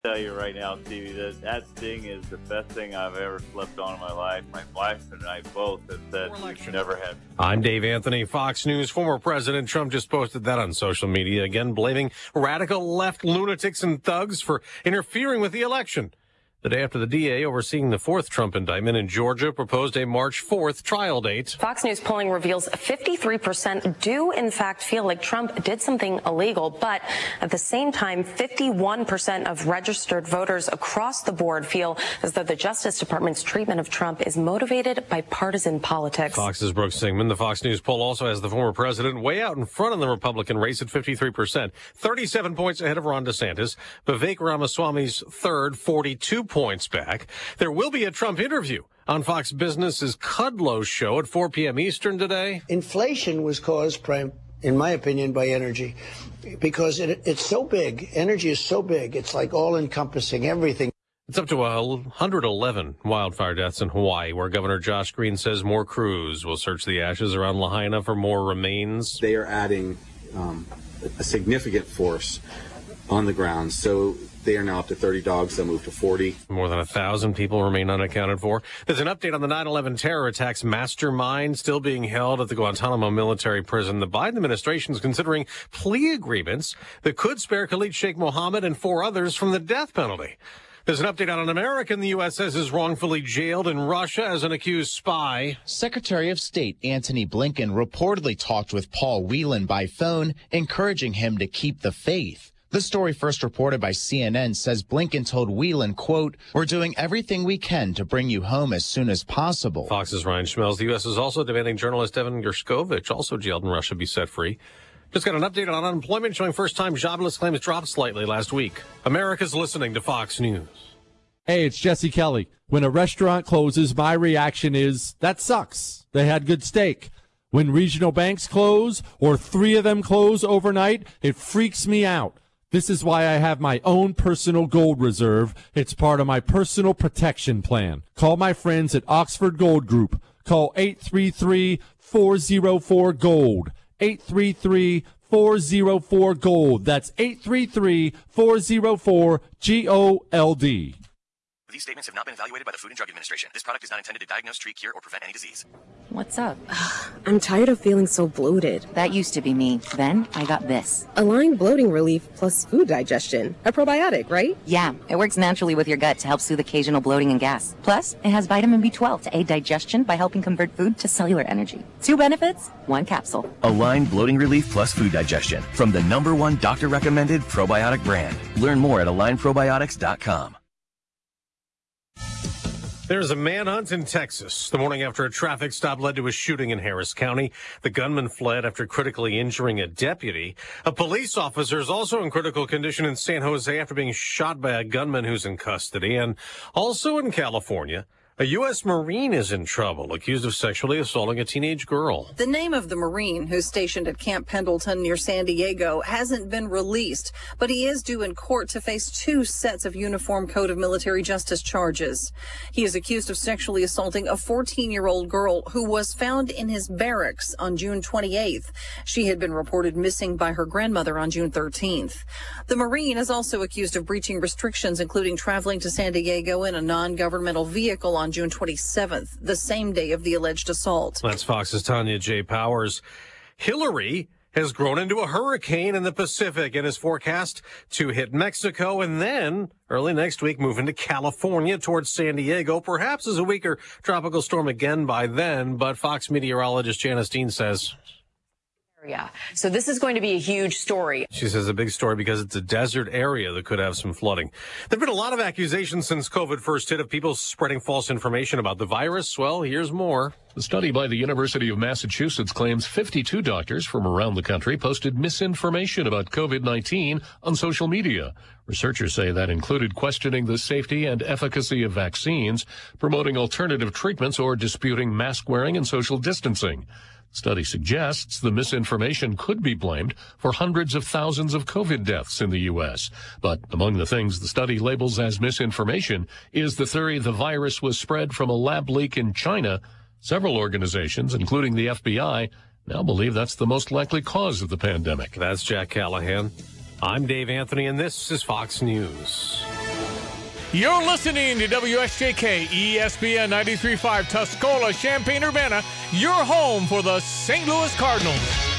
Tell you right now, Stevie, that thing is the best thing I've ever slept on in my life. My wife and I both have said we've never had. I'm Dave Anthony, Fox News. Former President Trump just posted that on social media, again blaming radical left lunatics and thugs for interfering with the election. The day after the DA overseeing the fourth Trump indictment in Georgia proposed a March 4th trial date. Fox News polling reveals 53% do, in fact, feel like Trump did something illegal. But at the same time, 51% of registered voters across the board feel as though the Justice Department's treatment of Trump is motivated by partisan politics. Fox's Brooke Singman. The Fox News poll also has the former president way out in front in the Republican race at 53%, 37 points ahead of Ron DeSantis. Vivek Ramaswamy's third, 42 points back. There will be a Trump interview on Fox Business's Kudlow show at 4 p.m. Eastern today. Inflation was caused, in my opinion, by energy, because it's so big. Energy is so big. It's like all-encompassing everything. It's up to 111 wildfire deaths in Hawaii, where Governor Josh Green says more crews will search the ashes around Lahaina for more remains. They are adding a significant force on the ground, so they are now up to 30 dogs. They'll move to 40. More than 1,000 people remain unaccounted for. There's an update on the 9/11 terror attacks mastermind still being held at the Guantanamo military prison. The Biden administration is considering plea agreements that could spare Khalid Sheikh Mohammed and 4 others from the death penalty. There's an update on an American the U.S. says is wrongfully jailed in Russia as an accused spy. Secretary of State Antony Blinken reportedly talked with Paul Whelan by phone, encouraging him to keep the faith. The story, first reported by CNN, says Blinken told Whelan, quote, "We're doing everything we can to bring you home as soon as possible." Fox's Ryan Schmelz. The U.S. is also demanding journalist Evan Gershkovich, also jailed in Russia, be set free. Just got an update on unemployment showing first-time jobless claims dropped slightly last week. America's listening to Fox News. Hey, it's Jesse Kelly. When a restaurant closes, my reaction is, that sucks. They had good steak. When regional banks close, or 3 of them close overnight, it freaks me out. This is why I have my own personal gold reserve. It's part of my personal protection plan. Call my friends at Oxford Gold Group. Call 833-404-GOLD. 833-404-GOLD. That's 833-404-GOLD. These statements have not been evaluated by the Food and Drug Administration. This product is not intended to diagnose, treat, cure, or prevent any disease. What's up? I'm tired of feeling so bloated. That used to be me. Then I got this. Align Bloating Relief plus food digestion. A probiotic, right? Yeah, it works naturally with your gut to help soothe occasional bloating and gas. Plus, it has vitamin B12 to aid digestion by helping convert food to cellular energy. 2 benefits, 1 capsule. Align Bloating Relief plus food digestion from the #1 doctor-recommended probiotic brand. Learn more at alignprobiotics.com. There's a manhunt in Texas. The morning after a traffic stop led to a shooting in Harris County. The gunman fled after critically injuring a deputy. A police officer is also in critical condition in San Jose after being shot by a gunman who's in custody. And also in California, a U.S. Marine is in trouble, accused of sexually assaulting a teenage girl. The name of the Marine, who's stationed at Camp Pendleton near San Diego, hasn't been released, but he is due in court to face 2 sets of Uniform Code of Military Justice charges. He is accused of sexually assaulting a 14-year-old girl who was found in his barracks on June 28th. She had been reported missing by her grandmother on June 13th. The Marine is also accused of breaching restrictions, including traveling to San Diego in a non-governmental vehicle on June 27th, the same day of the alleged assault. That's Fox's Tanya J. Powers. Hillary has grown into a hurricane in the Pacific and is forecast to hit Mexico and then early next week move into California towards San Diego, perhaps as a weaker tropical storm again by then. But Fox meteorologist Janice Dean says, Yeah. So this is going to be a huge story. She says a big story because it's a desert area that could have some flooding. There have been a lot of accusations since COVID first hit of people spreading false information about the virus. Well, here's more. The study by the University of Massachusetts claims 52 doctors from around the country posted misinformation about COVID-19 on social media. Researchers say that included questioning the safety and efficacy of vaccines, promoting alternative treatments, or disputing mask wearing and social distancing. Study suggests the misinformation could be blamed for hundreds of thousands of COVID deaths in the U.S. But among the things the study labels as misinformation is the theory the virus was spread from a lab leak in China. Several organizations, including the FBI, now believe that's the most likely cause of the pandemic. That's Jack Callahan. I'm Dave Anthony, and this is Fox News. You're listening to WSJK ESPN 93.5 Tuscola, Champaign-Urbana, your home for the St. Louis Cardinals.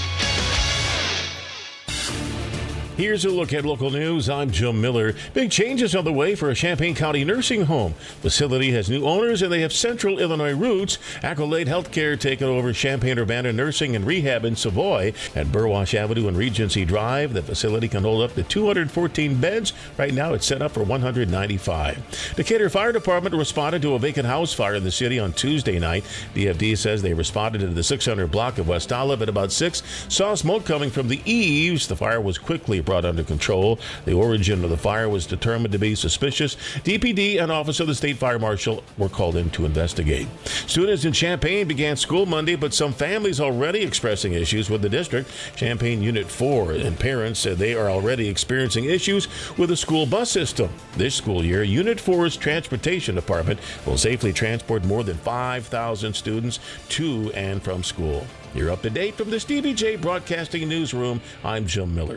Here's a look at local news. I'm Jim Miller. Big changes on the way for a Champaign County nursing home. Facility has new owners and they have Central Illinois roots. Accolade Healthcare taking over Champaign-Urbana Nursing and Rehab in Savoy at Burwash Avenue and Regency Drive. The facility can hold up to 214 beds. Right now it's set up for 195. Decatur Fire Department responded to a vacant house fire in the city on Tuesday night. DFD says they responded in the 600 block of West Olive at about 6. Saw smoke coming from the eaves. The fire was quickly brought under control. The origin of the fire was determined to be suspicious. DPD and Office of the State Fire Marshal were called in to investigate. Students in Champaign began school Monday, but some families already expressing issues with the district. Champaign Unit 4 and parents said they are already experiencing issues with the school bus system. This school year, Unit 4's transportation department will safely transport more than 5,000 students to and from school. You're up to date from the Stevie J Broadcasting Newsroom. I'm Jim Miller.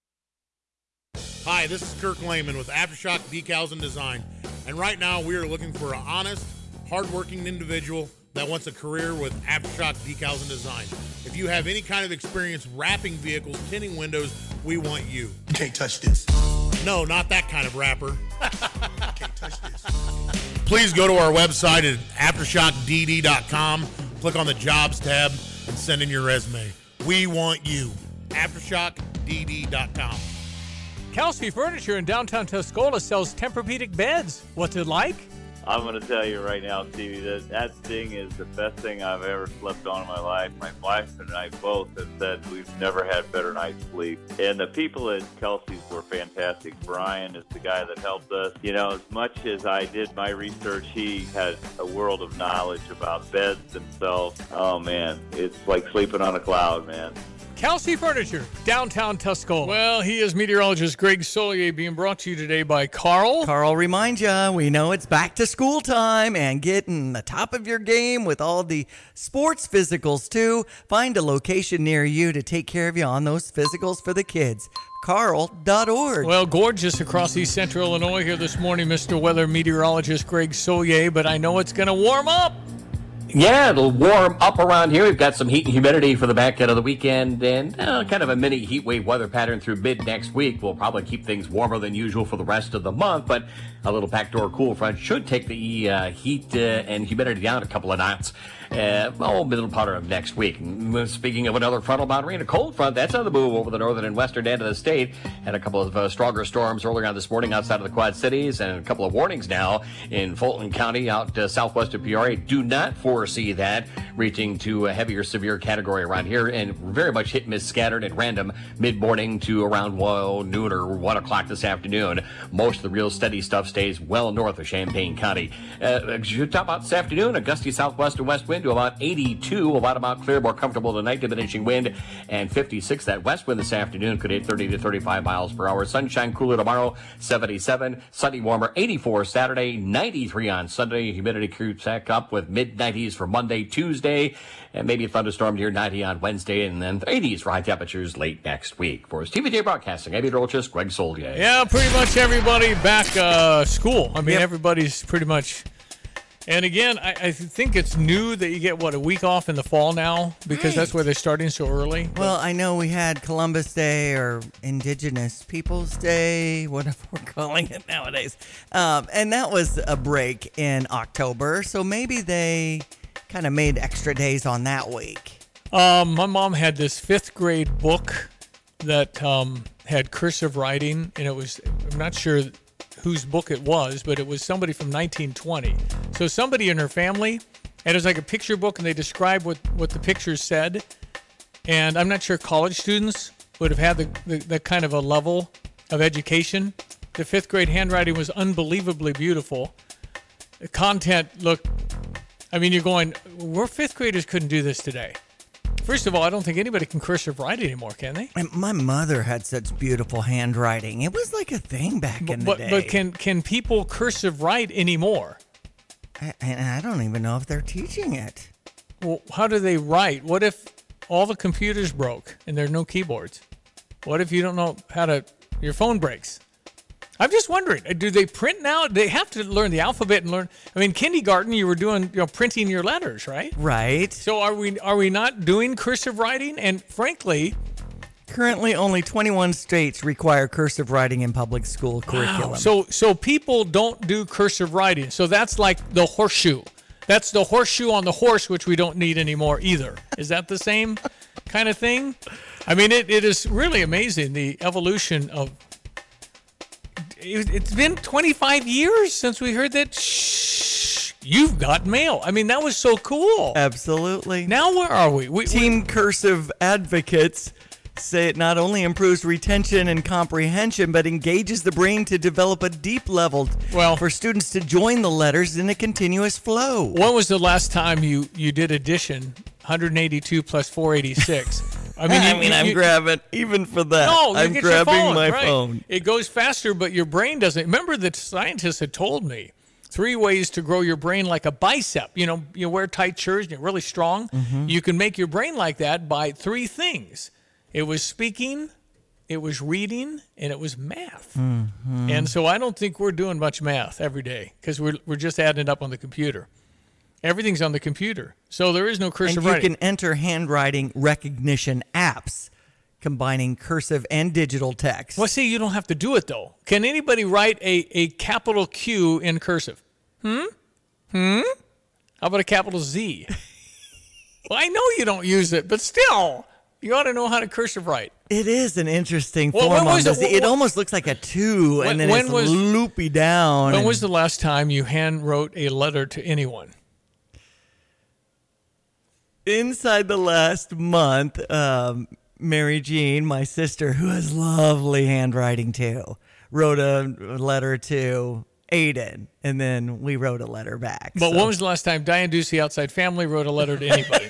Hi, this is Kirk Lehman with Aftershock Decals and Design. And right now we are looking for an honest, hardworking individual that wants a career with Aftershock Decals and Design. If you have any kind of experience wrapping vehicles, tinting windows, we want you. You can't touch this. No, not that kind of wrapper. Can't touch this. Please go to our website at aftershockdd.com, click on the Jobs tab, and send in your resume. We want you. aftershockdd.com. Kelsey Furniture in downtown Tuscola sells Tempur-Pedic beds. What's it like? I'm going to tell you right now, Stevie, that thing is the best thing I've ever slept on in my life. My wife and I both have said we've never had better night's sleep. And the people at Kelsey's were fantastic. Brian is the guy that helped us. You know, as much as I did my research, he had a world of knowledge about beds themselves. Oh, man, it's like sleeping on a cloud, man. Kelsey Furniture, downtown Tuscola. Well, he is meteorologist Greg Solier, being brought to you today by Carl. Carl, remind you, we know it's back to school time and getting the top of your game with all the sports physicals, too. Find a location near you to take care of you on those physicals for the kids. Carl.org. Well, gorgeous across East Central Illinois here this morning, Mr. Weather Meteorologist Greg Solier, but I know it's going to warm up. Yeah, it'll warm up around here. We've got some heat and humidity for the back end of the weekend and kind of a mini heat wave weather pattern through mid next week. We'll probably keep things warmer than usual for the rest of the month, but a little backdoor cool front should take the heat and humidity down a couple of knots. Middle part of next week. Speaking of another frontal boundary and a cold front, that's on the move over the northern and western end of the state. Had a couple of stronger storms earlier on this morning outside of the Quad Cities, and a couple of warnings now in Fulton County out southwest of Peoria. Do not foresee that reaching to a heavier severe category around here, and very much hit and miss scattered at random mid-morning to around noon or 1 o'clock this afternoon. Most of the real steady stuff stays well north of Champaign County. Top out this afternoon, a gusty southwest and west wind to about 82, a bottom out clear, more comfortable tonight, diminishing wind, and 56. That west wind this afternoon could hit 30 to 35 miles per hour. Sunshine cooler tomorrow, 77. Sunny warmer, 84 Saturday, 93 on Sunday. Humidity creeps back up with mid-90s for Monday, Tuesday, and maybe a thunderstorm near 90 on Wednesday, and then 80s for high temperatures late next week. For TVJ Broadcasting, I'm meteorologist Greg Solier. Yeah, pretty much everybody back school. I mean, everybody's pretty much. And again, I think it's new that you get, a week off in the fall now, because that's where they're starting so early. Well, I know we had Columbus Day or Indigenous Peoples Day, whatever we're calling it nowadays. And that was a break in October, so maybe they kind of made extra days on that week. My mom had this 5th grade book that had cursive writing, and it was, I'm not sure whose book it was, but it was somebody from 1920. So somebody in her family, and it was like a picture book, and they described what the pictures said. And I'm not sure college students would have had the kind of a level of education. The 5th grade handwriting was unbelievably beautiful. The content looked, I mean, you're going, we're 5th graders couldn't do this today. First of all, I don't think anybody can cursive write anymore, can they? And my mother had such beautiful handwriting. It was like a thing back in the day. But can people cursive write anymore? I don't even know if they're teaching it. Well, how do they write? What if all the computers broke and there are no keyboards? What if you don't know how to, your phone breaks? I'm just wondering, do they print now? They have to learn the alphabet and learn. I mean, kindergarten, you were doing, printing your letters, right? Right. So are we not doing cursive writing? And frankly, currently only 21 states require cursive writing in public school curriculum. So people don't do cursive writing. So that's like the horseshoe. That's the horseshoe on the horse, which we don't need anymore either. Is that the same kind of thing? I mean, it is really amazing, the evolution of. It's been 25 years since we heard that. Shh, you've got mail. I mean, that was so cool. Absolutely. Now where are we? Team Cursive advocates say it not only improves retention and comprehension, but engages the brain to develop a deep level for students to join the letters in a continuous flow. When was the last time you did addition, 182 plus 486? I'm grabbing, even for that. No, I'm grabbing my phone. It goes faster, but your brain doesn't. Remember that scientists had told me 3 ways to grow your brain like a bicep. You wear tight shirts and you're really strong. Mm-hmm. You can make your brain like that by 3 things. It was speaking, it was reading, and it was math. Mm-hmm. And so I don't think we're doing much math every day because we're just adding it up on the computer. Everything's on the computer. So there is no cursive writing. And you can enter handwriting recognition apps combining cursive and digital text. Well, see, you don't have to do it, though. Can anybody write a capital Q in cursive? How about a capital Z? Well, I know you don't use it, but still, you ought to know how to cursive write. It is an interesting form. It almost looks like a 2, and then it's loopy down. When was the last time you hand wrote a letter to anyone? Inside the last month, Mary Jean, my sister, who has lovely handwriting too, wrote a letter to Aiden, and then we wrote a letter back. But when was the last time Diane Ducey Outside Family wrote a letter to anybody?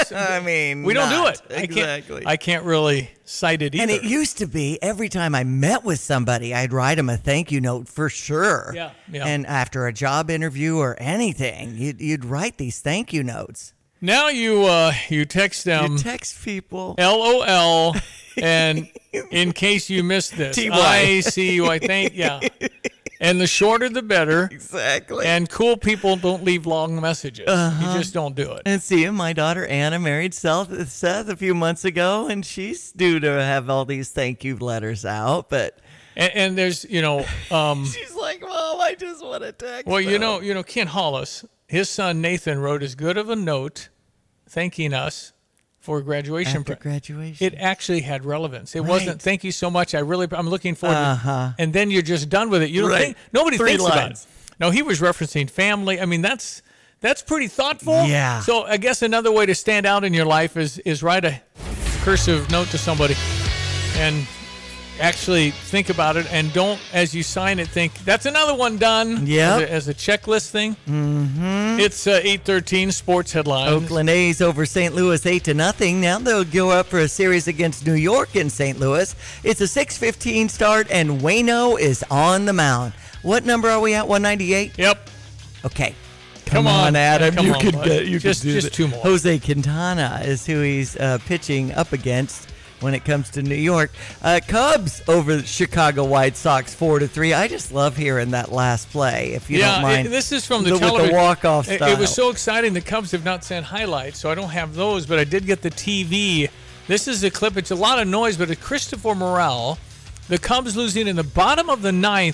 We don't do it. Exactly. I can't really cite it either. And it used to be every time I met with somebody, I'd write them a thank you note for sure. Yeah. And after a job interview or anything, you'd write these thank you notes. Now you text them. You text people. LOL, and in case you missed this, I see you. I think, yeah. And the shorter, the better. Exactly. And cool people don't leave long messages. You just don't do it. And see, my daughter Anna married Seth a few months ago, and she's due to have all these thank you letters out. But and there's she's like, Mom, I just want to text. Well, them. Ken Hollis, his son Nathan wrote as good of a note thanking us for graduation. After graduation. It actually had relevance. It wasn't, thank you so much. I'm looking forward to it. And then you're just done with it. You don't think, nobody thinks about it. No, he was referencing family. I mean, that's pretty thoughtful. Yeah. So I guess another way to stand out in your life is write a cursive note to somebody and actually think about it, and don't, as you sign it, think, that's another one done. Yeah. As a checklist thing. Mm-hmm. It's 8:13 sports headlines. Oakland A's over St. Louis 8-0. Now they'll go up for a series against New York in St. Louis. It's a 6:15 start, and Waino is on the mound. What number are we at? 198? Yep. Okay. Come on, Adam. Come you on, could buddy. get. You just could do 2 more. Jose Quintana is who he's pitching up against when it comes to New York. Cubs over the Chicago White Sox 4-3. I just love hearing that last play, if you don't mind. This is from the television. With the walk-off style. It was so exciting. The Cubs have not sent highlights, so I don't have those, but I did get the TV. This is a clip. It's a lot of noise, but it's Christopher Morel. The Cubs losing in the bottom of the 9th,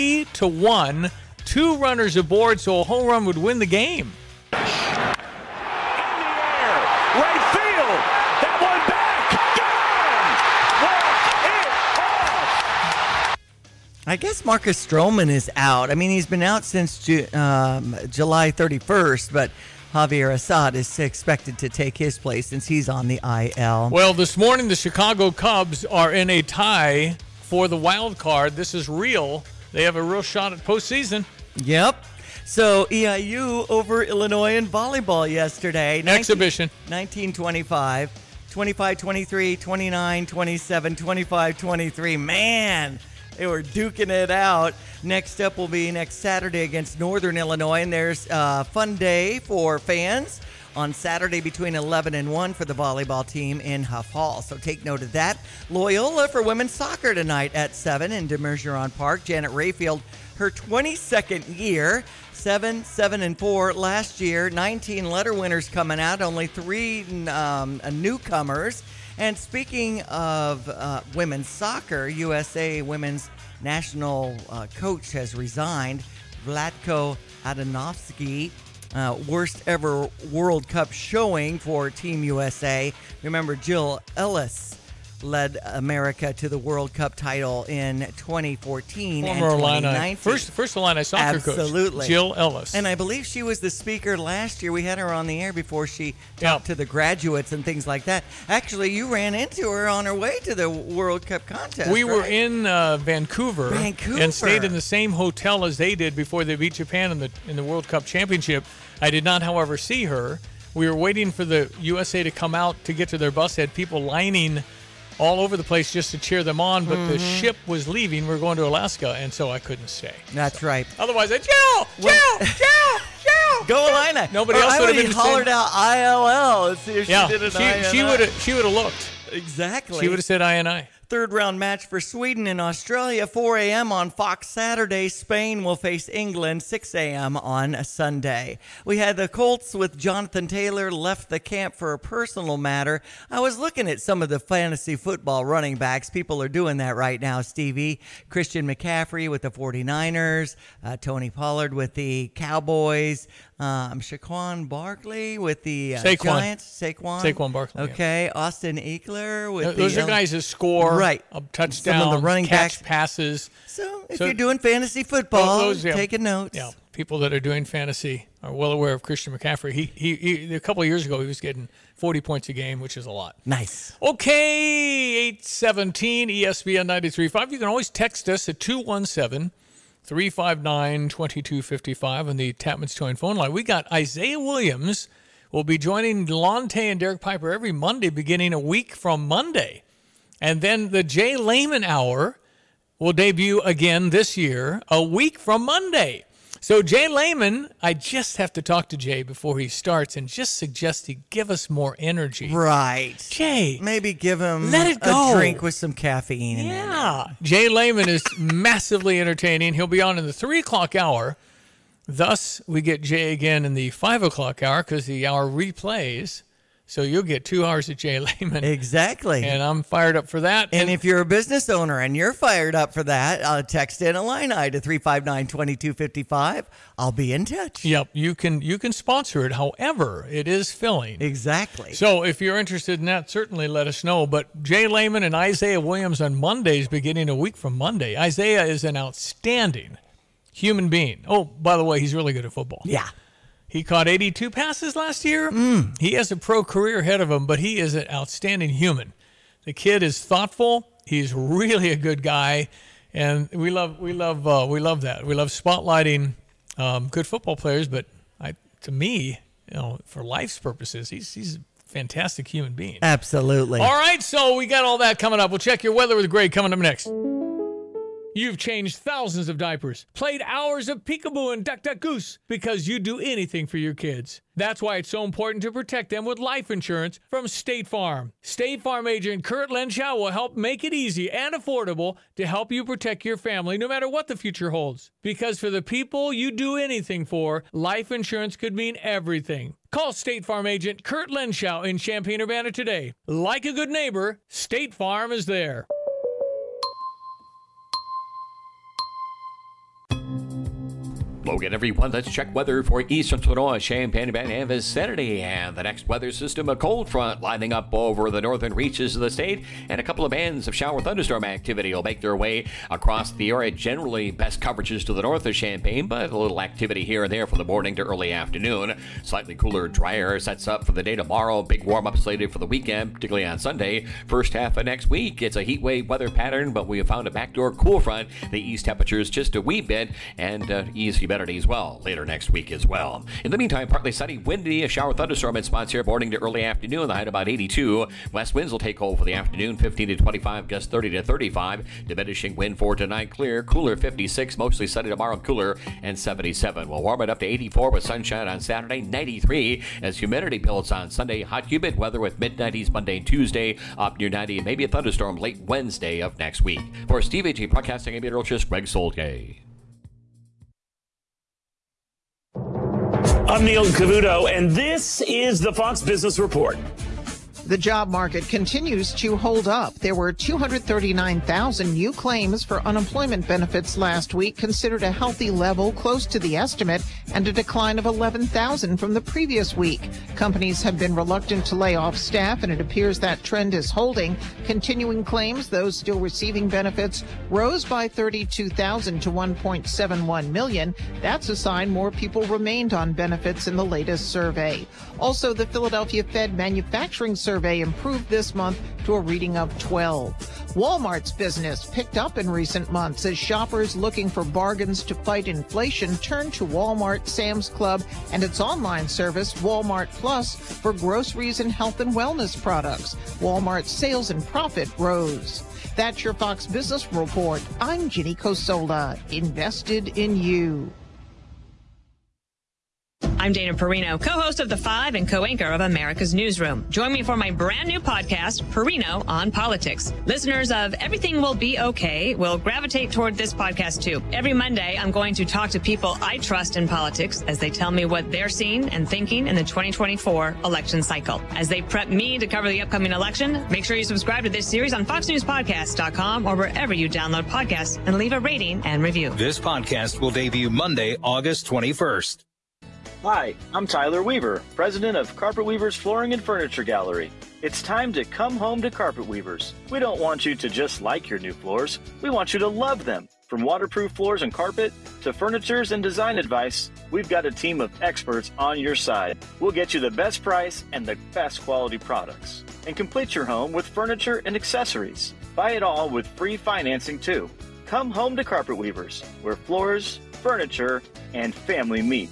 3-1. 2 runners aboard, so a home run would win the game. I guess Marcus Stroman is out. I mean, he's been out since July 31st, but Javier Assad is expected to take his place since he's on the IL. Well, this morning the Chicago Cubs are in a tie for the wild card. This is real. They have a real shot at postseason. Yep. So EIU over Illinois in volleyball yesterday. Exhibition. 19-25, 25-23, 29-27, 25-23. Man, they were duking it out. Next up will be next Saturday against Northern Illinois, and there's a fun day for fans. on Saturday between 11 and 1 for the volleyball team in Huff Hall. So take note of that. Loyola for women's soccer tonight at 7 in De Bergeron Park. Janet Rayfield, her 22nd year, 7-4 last year. 19 letter winners coming out, only 3 newcomers. And speaking of women's soccer, USA women's national coach has resigned. Vlatko Adanovsky, worst ever World Cup showing for Team USA. Remember, Jill Ellis led America to the World Cup title in 2014 and 2019. First Illini soccer coach. Absolutely. Jill Ellis. And I believe she was the speaker last year. We had her on the air before she talked to the graduates and things like that. Actually, you ran into her on her way to the World Cup contest. We were in Vancouver and stayed in the same hotel as they did before they beat Japan in the World Cup championship. I did not, however, see her. We were waiting for the USA to come out to get to their bus. They had people lining all over the place just to cheer them on, but the ship was leaving. We're going to Alaska, and so I couldn't stay. That's right. Otherwise, Jill! Go Illini. Nobody else would have been hollered out ILL and see if she did an INI. She would have looked. Exactly. She would have said INI. Third round match for Sweden and Australia, 4 a.m. on Fox Saturday. Spain will face England, 6 a.m. on Sunday. We had the Colts with Jonathan Taylor left the camp for a personal matter. I was looking at some of the fantasy football running backs. People are doing that right now, Stevie. Christian McCaffrey with the 49ers, Tony Pollard with the Cowboys, Saquon Barkley with the Giants. Saquon Barkley. Okay, Austin Eckler with those are guys that score touchdowns, some of the running backs, passes. So if you're doing fantasy football, taking notes. Yeah, people that are doing fantasy are well aware of Christian McCaffrey. He a couple of years ago he was getting 40 points a game, which is a lot. Nice. Okay, 817 ESPN 93.5. You can always text us at 217-359-2255 on the Tapman's Towing phone line. We got Isaiah Williams will be joining Delonte and Derek Piper every Monday beginning a week from Monday. And then the Jay Lehman Hour will debut again this year, a week from Monday. So Jay Lehman, I just have to talk to Jay before he starts and just suggest he give us more energy. Right. Jay. Maybe give him a drink with some caffeine in it. Yeah. Jay Lehman is massively entertaining. He'll be on in the 3 o'clock hour. Thus, we get Jay again in the 5 o'clock hour because the hour replays. So you'll get 2 hours of Jay Lehman. Exactly. And I'm fired up for that. And if you're a business owner and you're fired up for that, text in Illini to 359-2255. I'll be in touch. Yep. You can sponsor it. However, it is filling. Exactly. So if you're interested in that, certainly let us know. But Jay Lehman and Isaiah Williams on Mondays beginning a week from Monday. Isaiah is an outstanding human being. Oh, by the way, he's really good at football. Yeah. He caught 82 passes last year. He has a pro career ahead of him, but he is an outstanding human. The kid is thoughtful. He's really a good guy, and we love that. We love spotlighting good football players. But to me, for life's purposes, he's a fantastic human being. Absolutely. All right, so we got all that coming up. We'll check your weather with Greg coming up next. You've changed thousands of diapers, played hours of peekaboo and duck duck goose because you do anything for your kids. That's why it's so important to protect them with life insurance from State Farm. State Farm agent Kurt Lenschow will help make it easy and affordable to help you protect your family no matter what the future holds. Because for the people you do anything for, life insurance could mean everything. Call State Farm agent Kurt Lenschow in Champaign-Urbana today. Like a good neighbor, State Farm is there. Logan, everyone, let's check weather for eastern Illinois, Champaign-Urbana, and vicinity. And the next weather system, a cold front lining up over the northern reaches of the state, and a couple of bands of shower thunderstorm activity will make their way across the area. Generally, best coverages to the north of Champaign, but a little activity here and there from the morning to early afternoon. Slightly cooler, drier sets up for the day tomorrow. Big warm-up slated for the weekend, particularly on Sunday. First half of next week, it's a heat wave weather pattern, but we have found a backdoor cool front. The east temperatures just a wee bit, and easy humidity as well later next week as well. In the meantime, partly sunny, windy, a shower thunderstorm in spots here morning to early afternoon. The high about 82. West winds will take hold for the afternoon, 15 to 25, gust 30 to 35. Diminishing wind for tonight, clear, cooler 56, mostly sunny tomorrow, cooler, and 77. We'll warm it up to 84 with sunshine on Saturday, 93 as humidity builds on Sunday. Hot, humid weather with mid-90s Monday and Tuesday, up near 90, and maybe a thunderstorm late Wednesday of next week. For Steve Agee Broadcasting, I'm meteorologist Greg Solke. I'm Neil Cavuto, and this is the Fox Business Report. The job market continues to hold up. There were 239,000 new claims for unemployment benefits last week, considered a healthy level close to the estimate, and a decline of 11,000 from the previous week. Companies have been reluctant to lay off staff, and it appears that trend is holding. Continuing claims, those still receiving benefits, rose by 32,000 to 1.71 million. That's a sign more people remained on benefits in the latest survey. Also, the Philadelphia Fed manufacturing survey improved this month to a reading of 12. Walmart's business picked up in recent months as shoppers looking for bargains to fight inflation turned to Walmart, Sam's Club, and its online service, Walmart Plus, for groceries and health and wellness products. Walmart's sales and profit rose. That's your Fox Business Report. I'm Ginny Cosola, invested in you. I'm Dana Perino, co-host of The Five and co-anchor of America's Newsroom. Join me for my brand new podcast, Perino on Politics. Listeners of Everything Will Be Okay will gravitate toward this podcast too. Every Monday, I'm going to talk to people I trust in politics as they tell me what they're seeing and thinking in the 2024 election cycle. As they prep me to cover the upcoming election, make sure you subscribe to this series on FoxNewsPodcast.com or wherever you download podcasts and leave a rating and review. This podcast will debut Monday, August 21st. Hi, I'm Tyler Weaver, president of Carpet Weavers Flooring and Furniture Gallery. It's time to come home to Carpet Weavers. We don't want you to just like your new floors. We want you to love them. From waterproof floors and carpet to furnitures and design advice, we've got a team of experts on your side. We'll get you the best price and the best quality products. And complete your home with furniture and accessories. Buy it all with free financing too. Come home to Carpet Weavers, where floors, furniture, and family meet.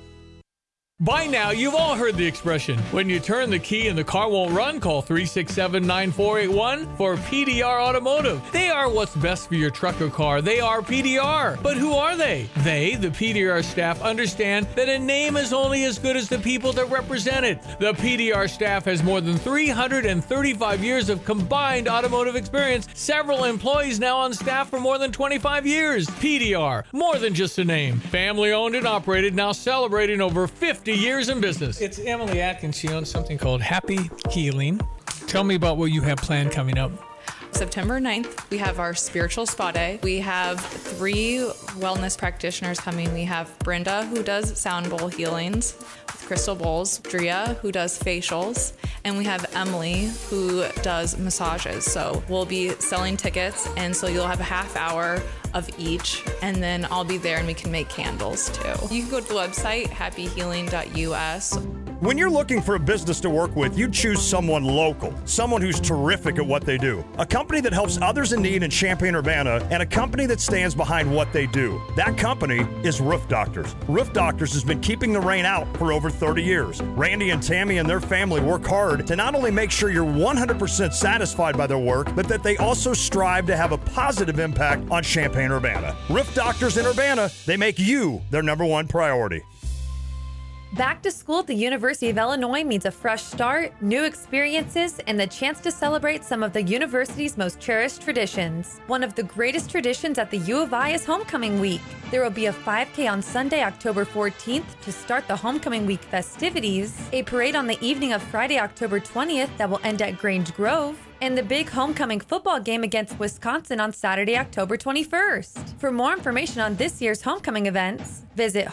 By now, you've all heard the expression, when you turn the key and the car won't run, call 367-9481 for PDR Automotive. They are what's best for your truck or car. They are PDR. But who are they? They, the PDR staff, understand that a name is only as good as the people that represent it. The PDR staff has more than 335 years of combined automotive experience, several employees now on staff for more than 25 years. PDR, more than just a name. Family owned and operated, now celebrating over 50 years in business. It's Emily Atkins. She owns something called Happy Healing. Tell me about what you have planned coming up. September 9th, we have our spiritual spa day. We have 3 wellness practitioners coming. We have Brenda, who does sound bowl healings with crystal bowls, Drea, who does facials, and we have Emily, who does massages. So we'll be selling tickets, and so you'll have a half hour of each, and then I'll be there and we can make candles too. You can go to the website, happyhealing.us. When you're looking for a business to work with, you choose someone local, someone who's terrific at what they do. A company that helps others in need in Champaign-Urbana, and a company that stands behind what they do. That company is Roof Doctors. Roof Doctors has been keeping the rain out for over 30 years. Randy and Tammy and their family work hard to not only make sure you're 100% satisfied by their work, but that they also strive to have a positive impact on Champaign-Urbana. Roof Doctors in Urbana, they make you their #1 priority. Back to school at the University of Illinois means a fresh start, new experiences, and the chance to celebrate some of the university's most cherished traditions. One of the greatest traditions at the U of I is Homecoming Week. There will be a 5K on Sunday, October 14th to start the Homecoming Week festivities, a parade on the evening of Friday, October 20th that will end at Grange Grove, and the big homecoming football game against Wisconsin on Saturday, October 21st. For more information on this year's homecoming events, visit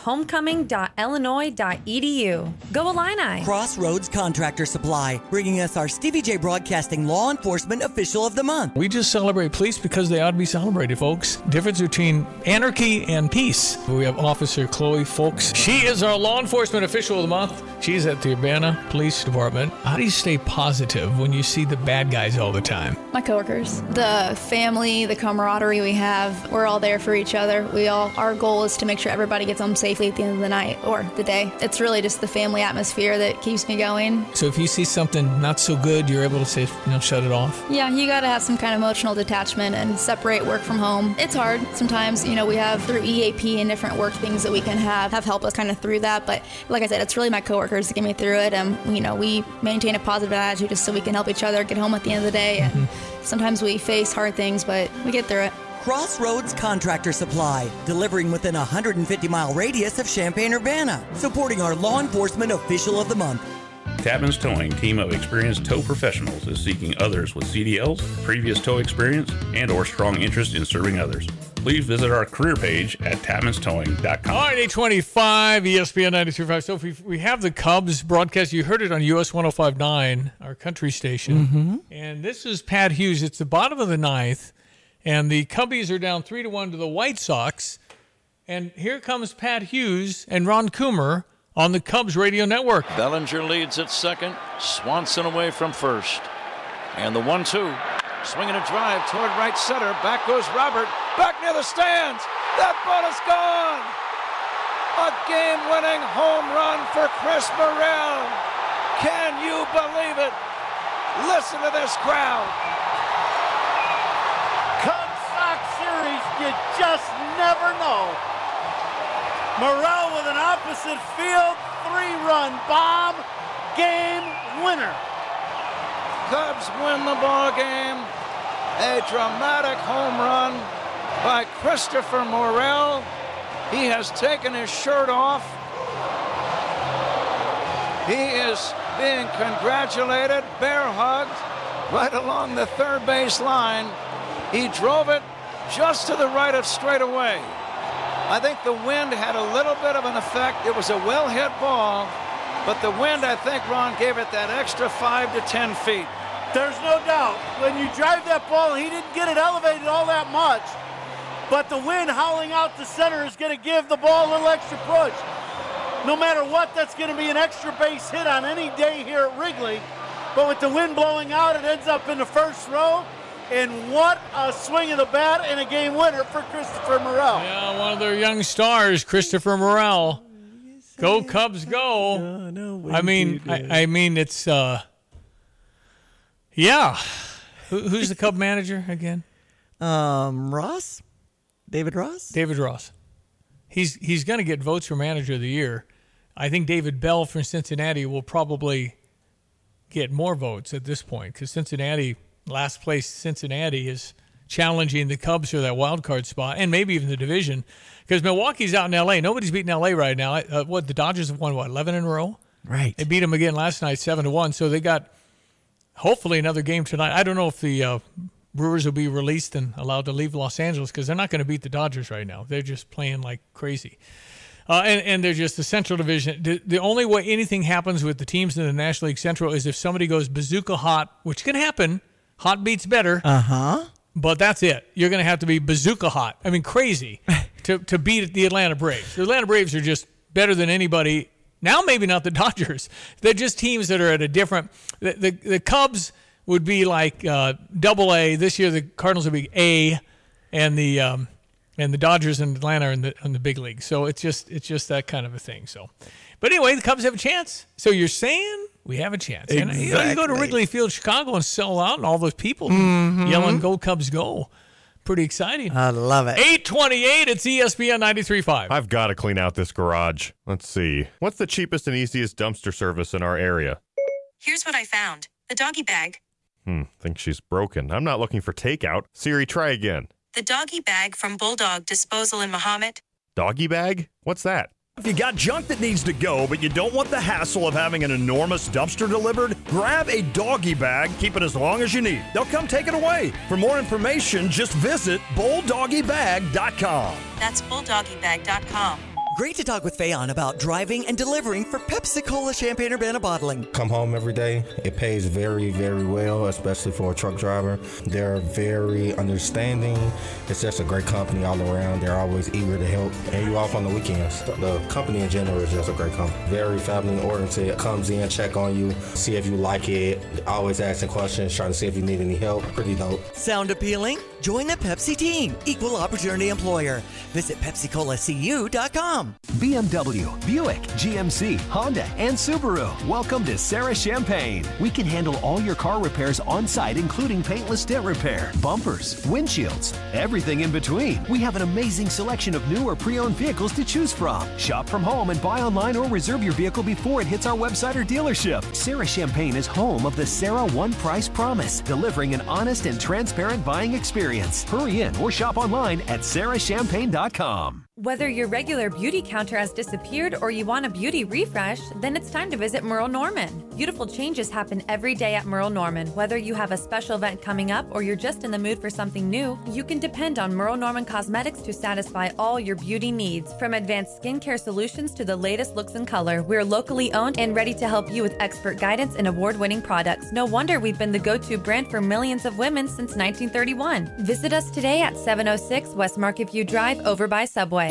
homecoming.illinois.edu. Go Illini! Crossroads Contractor Supply, bringing us our Stevie J Broadcasting Law Enforcement Official of the Month. We just celebrate police because they ought to be celebrated, folks. Difference between anarchy and peace. We have Officer Chloe Folks. She is our Law Enforcement Official of the Month. She's at the Urbana Police Department. How do you stay positive when you see the bad guys all the time? My coworkers, the family, the camaraderie we have, we're all there for each other. Our goal is to make sure everybody gets home safely at the end of the night or the day. It's really just the family atmosphere that keeps me going. So if you see something not so good, you're able to say, shut it off? Yeah, you got to have some kind of emotional detachment and separate work from home. It's hard. Sometimes, we have through EAP and different work things that we can have help us kind of through that. But like I said, it's really my coworkers that get me through it. And, we maintain a positive attitude just so we can help each other get home at the end of the day. And sometimes we face hard things, but we get through it. Crossroads Contractor Supply, delivering within a 150-mile radius of Champaign-Urbana, supporting our law enforcement official of the month. Tapman's Towing, team of experienced tow professionals, is seeking others with CDLs, previous tow experience, and or strong interest in serving others. Please visit our career page at tapmanstowing.com. All right, 825, ESPN 93.5. So if we have the Cubs broadcast. You heard it on US 105.9, our country station. Mm-hmm. And this is Pat Hughes. It's the bottom of the ninth, and the Cubbies are down 3-1 to the White Sox. And here comes Pat Hughes and Ron Coomer on the Cubs radio network. Bellinger leads at second. Swanson away from first. And the 1-2. Swinging a drive toward right center. Back goes Robert. Back near the stands. That ball is gone. A game-winning home run for Chris Morel. Can you believe it? Listen to this crowd. Cubs-Sox series, you just never know. Morel with an opposite field 3-run bomb, game winner. Cubs win the ball game. A dramatic home run by Christopher Morel. He has taken his shirt off. He is being congratulated, bear hugged, right along the third base line. He drove it just to the right of straightaway. I think the wind had a little bit of an effect. It was a well-hit ball, but the wind, I think, Ron, gave it that extra 5 to 10 feet. There's no doubt. When you drive that ball, he didn't get it elevated all that much, but the wind howling out to center is going to give the ball a little extra push. No matter what, that's going to be an extra base hit on any day here at Wrigley, but with the wind blowing out, it ends up in the first row. And what a swing of the bat and a game winner for Christopher Morel. Yeah, one of their young stars, Christopher Morel. Go Cubs, go! I mean, it's yeah. Who's the Cub manager again? Ross, David Ross. David Ross. He's going to get votes for manager of the year. I think David Bell from Cincinnati will probably get more votes at this point because Cincinnati. Last place Cincinnati is challenging the Cubs for that wild card spot and maybe even the division because Milwaukee's out in L.A. Nobody's beating L.A. right now. The Dodgers have won, 11 in a row? Right. They beat them again last night, 7-1. So they got hopefully another game tonight. I don't know if the Brewers will be released and allowed to leave Los Angeles because they're not going to beat the Dodgers right now. They're just playing like crazy. And they're just the Central Division. The only way anything happens with the teams in the National League Central is if somebody goes bazooka hot, which can happen. Hot beats better. Uh-huh. But that's it. You're going to have to be bazooka hot. I mean, crazy to beat the Atlanta Braves. The Atlanta Braves are just better than anybody. Now maybe not the Dodgers. They're just teams that are at a different – the Cubs would be like AA. This year the Cardinals would be A, and the Dodgers and Atlanta are in the big league. So it's just that kind of a thing. So, but anyway, the Cubs have a chance. So you're saying – we have a chance. Exactly. And you go to Wrigley Field, Chicago, and sell out, and all those people yelling, "Go Cubs, go." Pretty exciting. I love it. 828, it's ESPN 93.5. I've got to clean out this garage. Let's see. What's the cheapest and easiest dumpster service in our area? Here's what I found. The doggy bag. Think she's broken. I'm not looking for takeout. Siri, try again. The doggy bag from Bulldog Disposal in Mahomet. Doggy bag? What's that? If you got junk that needs to go, but you don't want the hassle of having an enormous dumpster delivered, grab a doggy bag, keep it as long as you need. They'll come take it away. For more information, just visit BulldoggyBag.com. That's BulldoggyBag.com. Great to talk with Fayon about driving and delivering for Pepsi-Cola Champaign-Urbana bottling. Come home every day. It pays very, very well, especially for a truck driver. They're very understanding. It's just a great company all around. They're always eager to help. And you off on the weekends. The company in general is just a great company. Very family-oriented. Comes in, check on you, see if you like it. Always asking questions, trying to see if you need any help. Pretty dope. Sound appealing? Join the Pepsi team. Equal opportunity employer. Visit PepsiColaCU.com. BMW, Buick, GMC, Honda, and Subaru. Welcome to Sarah Champagne. We can handle all your car repairs on site, including paintless dent repair, bumpers, windshields, everything in between. We have an amazing selection of new or pre-owned vehicles to choose from. Shop from home and buy online or reserve your vehicle before it hits our website or dealership. Sarah Champagne is home of the Sarah One Price Promise, delivering an honest and transparent buying experience. Hurry in or shop online at sarahchampagne.com. Whether your regular beauty counter has disappeared or you want a beauty refresh, then it's time to visit Merle Norman. Beautiful changes happen every day at Merle Norman. Whether you have a special event coming up or you're just in the mood for something new, you can depend on Merle Norman Cosmetics to satisfy all your beauty needs. From advanced skincare solutions to the latest looks and color, we're locally owned and ready to help you with expert guidance and award-winning products. No wonder we've been the go-to brand for millions of women since 1931. Visit us today at 706 West Market View Drive over by Subway.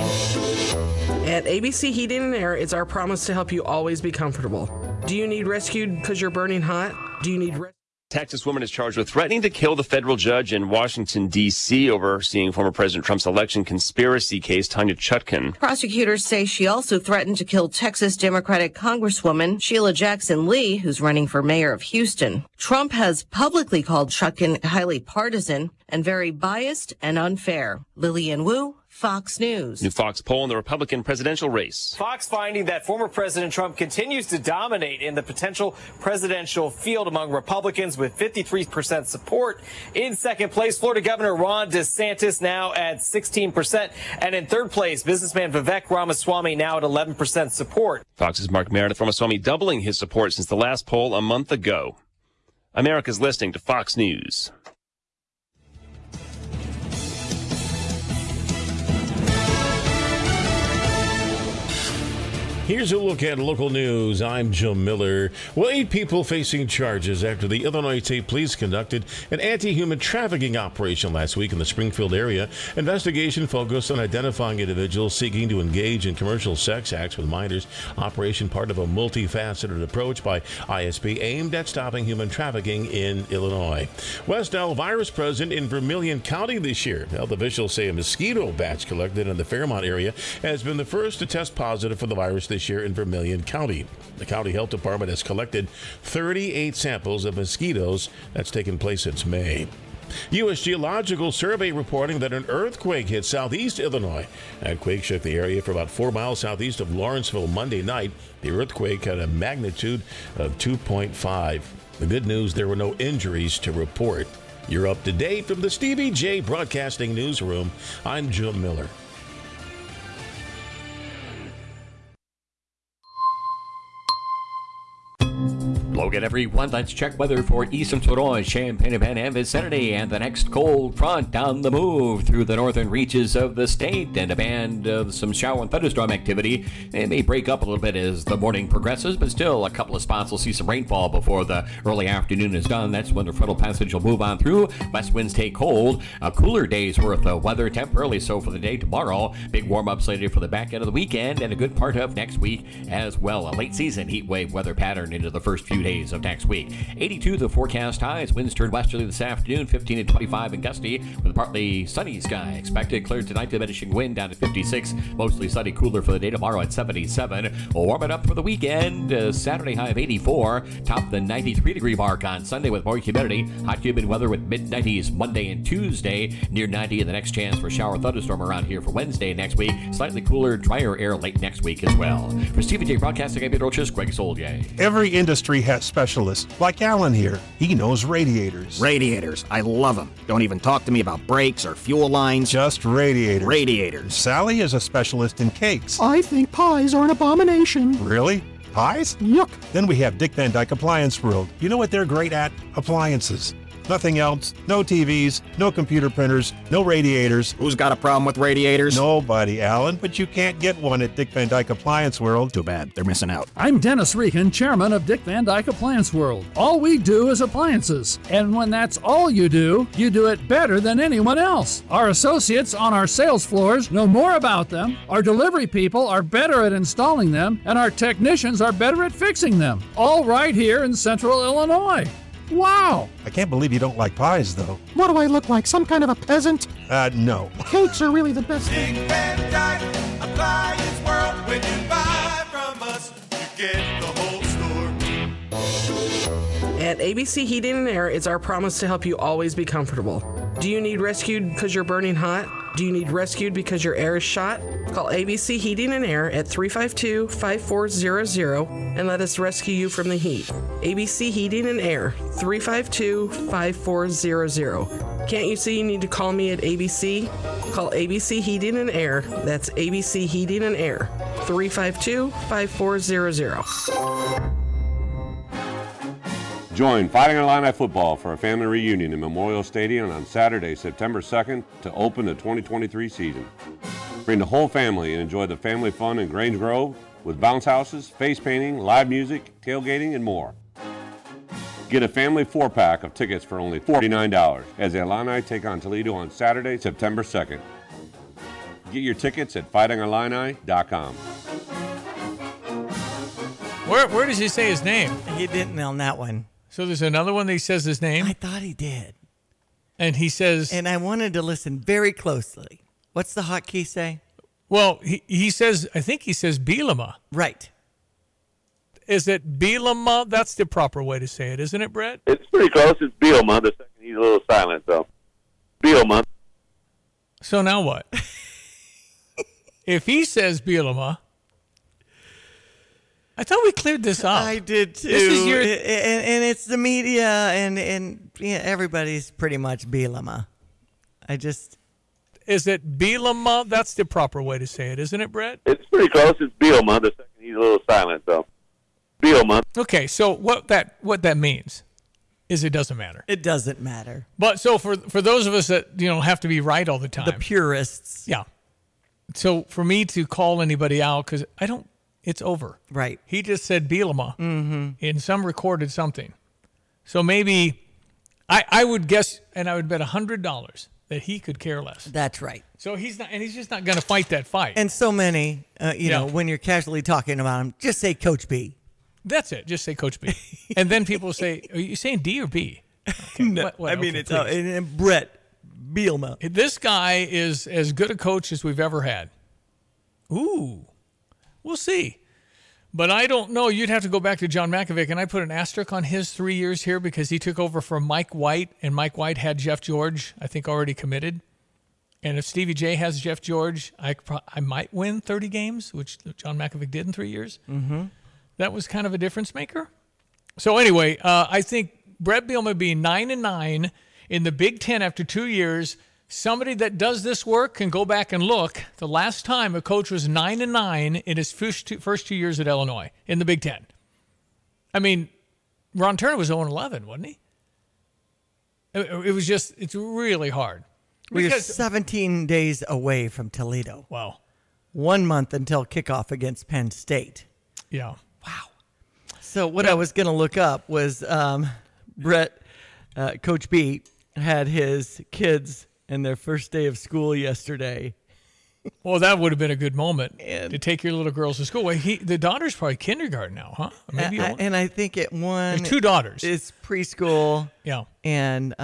At ABC Heating and Air, it's our promise to help you always be comfortable. Do you need rescued because you're burning hot? Do you need Texas woman is charged with threatening to kill the federal judge in Washington, D.C. overseeing former President Trump's election conspiracy case, Tanya Chutkan. Prosecutors say she also threatened to kill Texas Democratic Congresswoman Sheila Jackson Lee, who's running for mayor of Houston. Trump has publicly called Chutkan highly partisan and very biased and unfair. Lillian Wu, Fox News. New Fox poll in the Republican presidential race. Fox finding that former President Trump continues to dominate in the potential presidential field among Republicans with 53% support. In second place, Florida Governor Ron DeSantis now at 16%. And in third place, businessman Vivek Ramaswamy now at 11% support. Fox's Mark Meredith Ramaswamy doubling his support since the last poll a month ago. America's listening to Fox News. Here's a look at local news. I'm Joe Miller. Well, 8 people facing charges after the Illinois State Police conducted an anti-human trafficking operation last week in the Springfield area. Investigation focused on identifying individuals seeking to engage in commercial sex acts with minors. Operation part of a multifaceted approach by ISP aimed at stopping human trafficking in Illinois. West Nile virus present in Vermilion County this year. Health officials say a mosquito batch collected in the Fairmont area has been the first to test positive for the virus this year in Vermilion County. The county health department has collected 38 samples of mosquitoes. That's taken place since May. U.S. Geological Survey reporting that an earthquake hit southeast Illinois. That quake shook the area for about 4 miles southeast of Lawrenceville Monday night. The earthquake had a magnitude of 2.5. The good news, there were no injuries to report. You're up to date from the Stevie J Broadcasting Newsroom. I'm Joe Miller. Hello again, everyone. Let's check weather for eastern Sonora, Champaign-Urbana, and vicinity, and the next cold front on the move through the northern reaches of the state, and a band of some shower and thunderstorm activity. It may break up a little bit as the morning progresses, but still a couple of spots will see some rainfall before the early afternoon is done. That's when the frontal passage will move on through. West winds take hold. A cooler day's worth of weather temporarily so for the day tomorrow. Big warm-up slated for the back end of the weekend and a good part of next week as well. A late season heat wave weather pattern into the first few days of next week. 82 the forecast highs. Winds turn westerly this afternoon, 15 to 25 and gusty with a partly sunny sky expected. Clear tonight, diminishing wind down to 56. Mostly sunny, cooler for the day tomorrow at 77. We'll warm it up for the weekend. Saturday high of 84. Top the 93-degree mark on Sunday with more humidity. Hot humid weather with mid-90s Monday and Tuesday. Near 90 and the next chance for shower thunderstorm around here for Wednesday next week. Slightly cooler, drier air late next week as well. For Stevie J Broadcasting, I'm Peter Roches, Greg Soldier. Every industry has specialists, like Alan here. He knows radiators. Radiators. I love them. Don't even talk to me about brakes or fuel lines. Just radiators. Radiators. Sally is a specialist in cakes. I think pies are an abomination. Really? Pies? Yuck. Then we have Dick Van Dyke Appliance World. You know what they're great at? Appliances. Nothing else. No TVs, no computer printers, no radiators. Who's got a problem with radiators? Nobody, Alan, but you can't get one at Dick Van Dyke Appliance World. Too bad. They're missing out. I'm Dennis Regan, chairman of Dick Van Dyke Appliance World. All we do is appliances. And when that's all you do it better than anyone else. Our associates on our sales floors know more about them. Our delivery people are better at installing them, and our technicians are better at fixing them. All right here in Central Illinois. Wow! I can't believe you don't like pies, though. What do I look like, some kind of a peasant? No. Cakes are really the best thing. Dick Van Dyke Appliance World. When you buy from us, you get the whole store. At ABC Heating and Air, it's our promise to help you always be comfortable. Do you need rescued because you're burning hot? Do you need rescued because your air is shot? Call ABC Heating and Air at 352-5400 and let us rescue you from the heat. ABC Heating and Air, 352-5400. Can't you see you need to call me at ABC? Call ABC Heating and Air. That's ABC Heating and Air, 352-5400. Join Fighting Illini football for a family reunion in Memorial Stadium on Saturday, September 2nd to open the 2023 season. Bring the whole family and enjoy the family fun in Grange Grove with bounce houses, face painting, live music, tailgating, and more. Get a family 4-pack of tickets for only $49 as the Illini take on Toledo on Saturday, September 2nd. Get your tickets at fightingillini.com. Where does he say his name? He didn't on that one. So there's another one that he says his name? I thought he did. And he says... And I wanted to listen very closely. What's the hotkey say? Well, he says, I think he says Bielema. Right. Is it Bielema? That's the proper way to say it, isn't it, Brett? It's pretty close. It's Bielema. The second he's a little silent, so. Bielema. So now what? If he says Bielema... I thought we cleared this up. I did too. This is your... and it's the media, and yeah, everybody's pretty much Bielema. Is it Bielema? That's the proper way to say it, isn't it, Brett? It's pretty close. It's Bielema. The second he's a little silent, so. Bielema. Okay, so what that means is it doesn't matter. It doesn't matter. But so for those of us that have to be right all the time, the purists. Yeah. So for me to call anybody out because I don't. It's over. Right. He just said Bielema in some recorded something. So maybe I would guess, and I would bet $100 that he could care less. That's right. So he's not, and he's just not going to fight that fight. And so many, when you're casually talking about him, just say Coach B. That's it. Just say Coach B. And then people say, are you saying D or B? Okay, no, it's Brett Bielema. This guy is as good a coach as we've ever had. Ooh. We'll see. But I don't know. You'd have to go back to John Mackovic, and I put an asterisk on his 3 years here because he took over from Mike White, and Mike White had Jeff George, I think, already committed. And if Stevie J has Jeff George, I might win 30 games, which John Mackovic did in 3 years. Mm-hmm. That was kind of a difference maker. So anyway, I think Brett Bielema being 9-9 in the Big Ten after 2 years. Somebody that does this work can go back and look. The last time a coach was 9-9 in his first 2 years at Illinois in the Big Ten. I mean, Ron Turner was 0-11, wasn't he? It's really hard. We're 17 days away from Toledo. Wow. 1 month until kickoff against Penn State. Yeah. Wow. So what I was going to look up was Brett, Coach B, had his kids in their first day of school yesterday. Well, that would have been a good moment to take your little girls to school. Well, the daughter's probably kindergarten now, huh? Maybe and I think one... There's 2 daughters. It's preschool. Yeah. And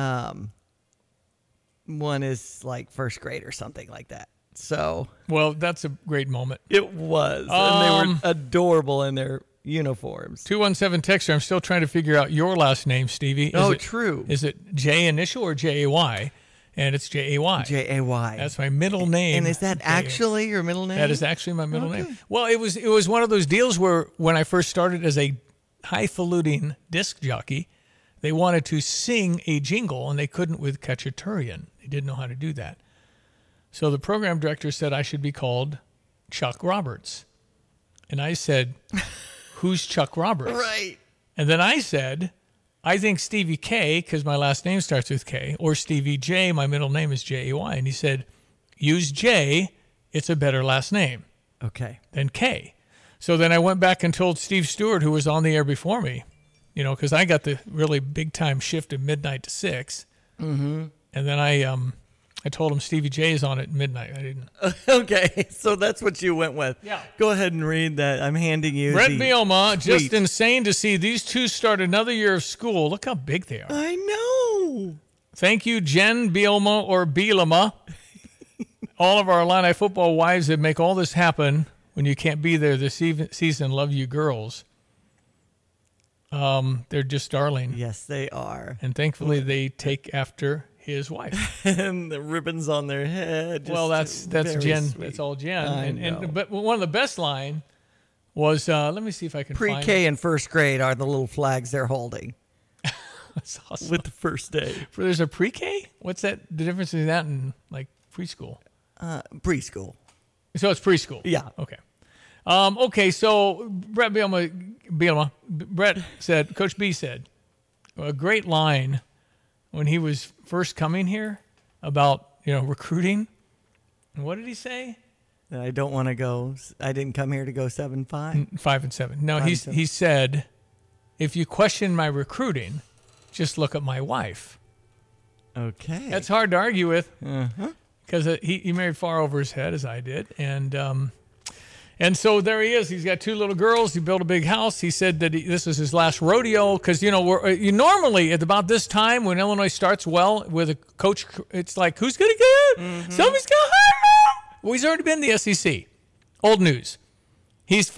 one is like first grade or something like that. So... Well, that's a great moment. It was. And they were adorable in their uniforms. 217 texter, I'm still trying to figure out your last name, Stevie. True. Is it J initial or J-A-Y? And it's J-A-Y. J-A-Y. That's my middle name. And is that actually your middle name? That is actually my middle name. Well, it was one of those deals where when I first started as a highfalutin disc jockey, they wanted to sing a jingle, and they couldn't with Khachaturian. They didn't know how to do that. So the program director said I should be called Chuck Roberts. And I said, who's Chuck Roberts? Right. And then I said, I think Stevie K, because my last name starts with K, or Stevie J, my middle name is J-E-Y. And he said, use J, it's a better last name. Okay. Than K. So then I went back and told Steve Stewart, who was on the air before me, because I got the really big time shift of midnight to 6. Mm-hmm. And then I told him Stevie J is on at midnight. I didn't. Okay, so that's what you went with. Yeah. Go ahead and read that. I'm handing you Brett the Bielema, just tweet. insane to see these two start another year of school. Look how big they are. I know. Thank you, Jen Bielema or Bielema. All of our Illini football wives that make all this happen when you can't be there this season. Love you, girls. They're just darling. Yes, they are. And thankfully, they take after his wife. And the ribbons on their head. Well, that's Jen. Sweet. That's all Jen. I know. But one of the best line was, let me see if I can find Pre-K it. and first grade are the little flags they're holding. That's awesome. With the first day. There's a pre-K? What's that? The difference between that and like preschool? Preschool. So it's preschool. Yeah. Okay. Okay. So Brett Bielema, Brett said, Coach B said, a great line when he was first coming here about recruiting. And what did he say? That I don't want to go. I didn't come here to go 7-5. 5-7. No, 5-7. He said, if you question my recruiting, just look at my wife. Okay. That's hard to argue with Uh-huh. because he married far over his head, as I did. And so there he is. He's got 2 little girls. He built a big house. He said that this is his last rodeo because, you normally at about this time when Illinois starts well with a coach, it's like, who's going to get it? Mm-hmm. Somebody's going to hire him. Well, he's already been in the SEC. Old news. He's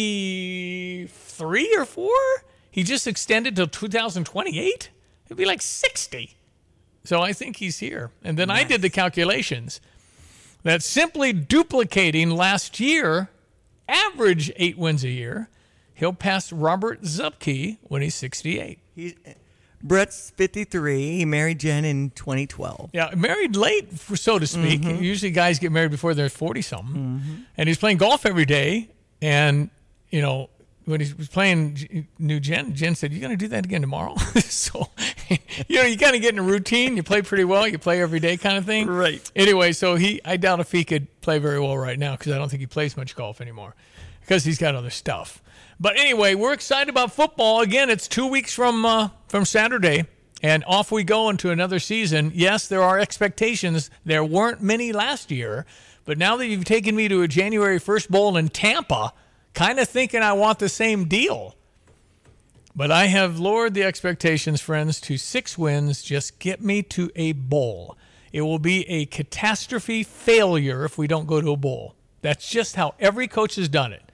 53 or 4. He just extended till 2028. It'd be like 60. So I think he's here. And then I did the calculations that simply duplicating last year, average 8 wins a year, he'll pass Robert Zupke when he's 68. Brett's 53. He married Jen in 2012. Yeah, married late, so to speak. Mm-hmm. Usually guys get married before they're 40-something. Mm-hmm. And he's playing golf every day. And, when he was playing new Jen said, you going to do that again tomorrow? So, you kind of get in a routine. You play pretty well. You play every day kind of thing. Right. Anyway, so I doubt if he could play very well right now because I don't think he plays much golf anymore because he's got other stuff. But anyway, we're excited about football. Again, it's 2 weeks from Saturday, and off we go into another season. Yes, there are expectations. There weren't many last year, but now that you've taken me to a January 1st bowl in Tampa, kind of thinking I want the same deal. But I have lowered the expectations, friends, to 6 wins. Just get me to a bowl. It will be a catastrophe failure if we don't go to a bowl. That's just how every coach has done it.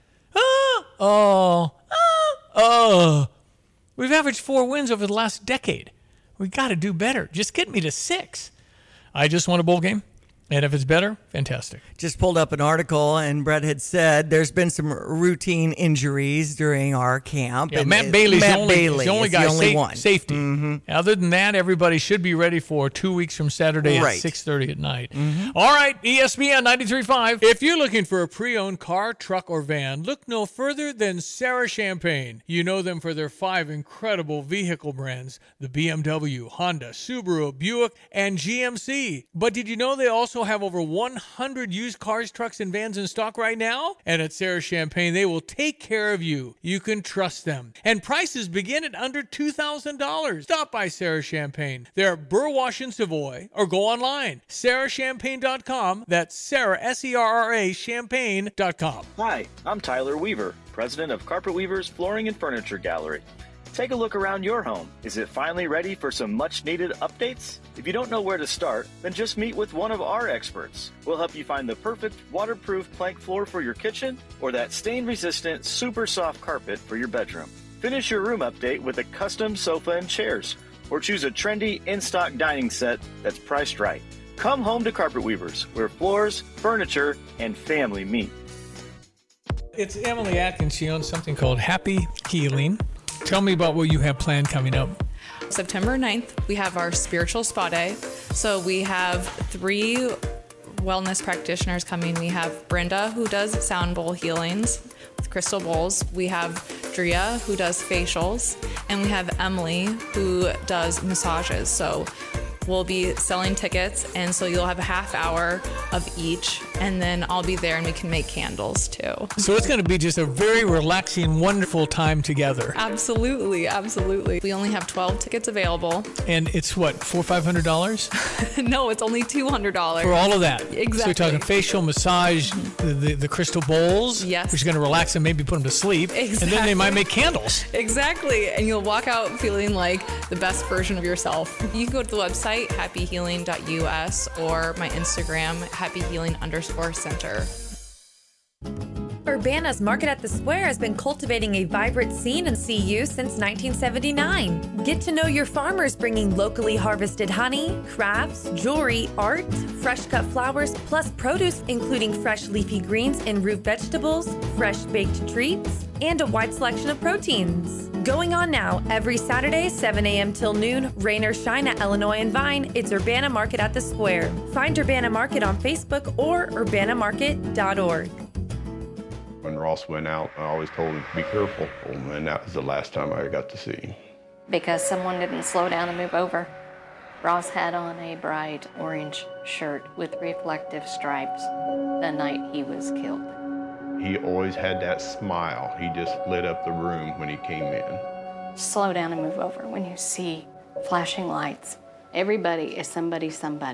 We've averaged 4 wins over the last decade. We got to do better. Just get me to 6. I just want a bowl game. And if it's better, fantastic. Just pulled up an article, and Brett had said there's been some routine injuries during our camp. Yeah, and Matt Bailey's the only guy, the only one. Safety. Mm-hmm. Other than that, everybody should be ready for 2 weeks from Saturday Right. at 6:30 at night. Mm-hmm. All right, ESPN 93.5. If you're looking for a pre-owned car, truck, or van, look no further than Sarah Champagne. You know them for their 5 incredible vehicle brands, the BMW, Honda, Subaru, Buick, and GMC. But did you know they also have over 100 used cars, trucks, and vans in stock right now? And at Sarah Champagne, they will take care of you. You can trust them. And prices begin at under $2,000. Stop by Sarah Champagne. They're at Burwash and Savoy, or go online, sarahchampagne.com. That's Sarah, S-E-R-R-A, champagne.com. Hi, I'm Tyler Weaver, president of Carpet Weavers Flooring and Furniture Gallery. Take a look around your home. Is it finally ready for some much-needed updates? If you don't know where to start, then just meet with one of our experts. We'll help you find the perfect waterproof plank floor for your kitchen or that stain-resistant, super soft carpet for your bedroom. Finish your room update with a custom sofa and chairs, or choose a trendy, in-stock dining set that's priced right. Come home to Carpet Weavers, where floors, furniture, and family meet. It's Emily Atkins. She owns something called Happy Healing. Tell me about what you have planned coming up. September 9th, we have our spiritual spa day. So we have 3 wellness practitioners coming. We have Brenda, who does sound bowl healings with crystal bowls. We have Andrea, who does facials, and we have Emily, who does massages. So we'll be selling tickets, and so you'll have a half hour of each, and then I'll be there and we can make candles too. So it's going to be just a very relaxing, wonderful time together. Absolutely, absolutely. We only have 12 tickets available. And it's what, $400, $500? No, it's only $200. For all of that. Exactly. So you're talking facial, massage, the crystal bowls. Yes. Which is going to relax them, maybe put them to sleep. Exactly. And then they might make candles. Exactly. And you'll walk out feeling like the best version of yourself. You can go to the website, happyhealing.us, or my Instagram, happyhealing_center. Urbana's Market at the Square has been cultivating a vibrant scene in CU since 1979. Get to know your farmers bringing locally harvested honey, crafts, jewelry, art, fresh cut flowers, plus produce including fresh leafy greens and root vegetables, fresh baked treats, and a wide selection of proteins. Going on now, every Saturday, 7 a.m. till noon, rain or shine at Illinois and Vine, it's Urbana Market at the Square. Find Urbana Market on Facebook or urbanamarket.org. When Ross went out, I always told him to be careful, and that was the last time I got to see him. Because someone didn't slow down and move over. Ross had on a bright orange shirt with reflective stripes the night he was killed. He always had that smile. He just lit up the room when he came in. Slow down and move over when you see flashing lights. Everybody is somebody.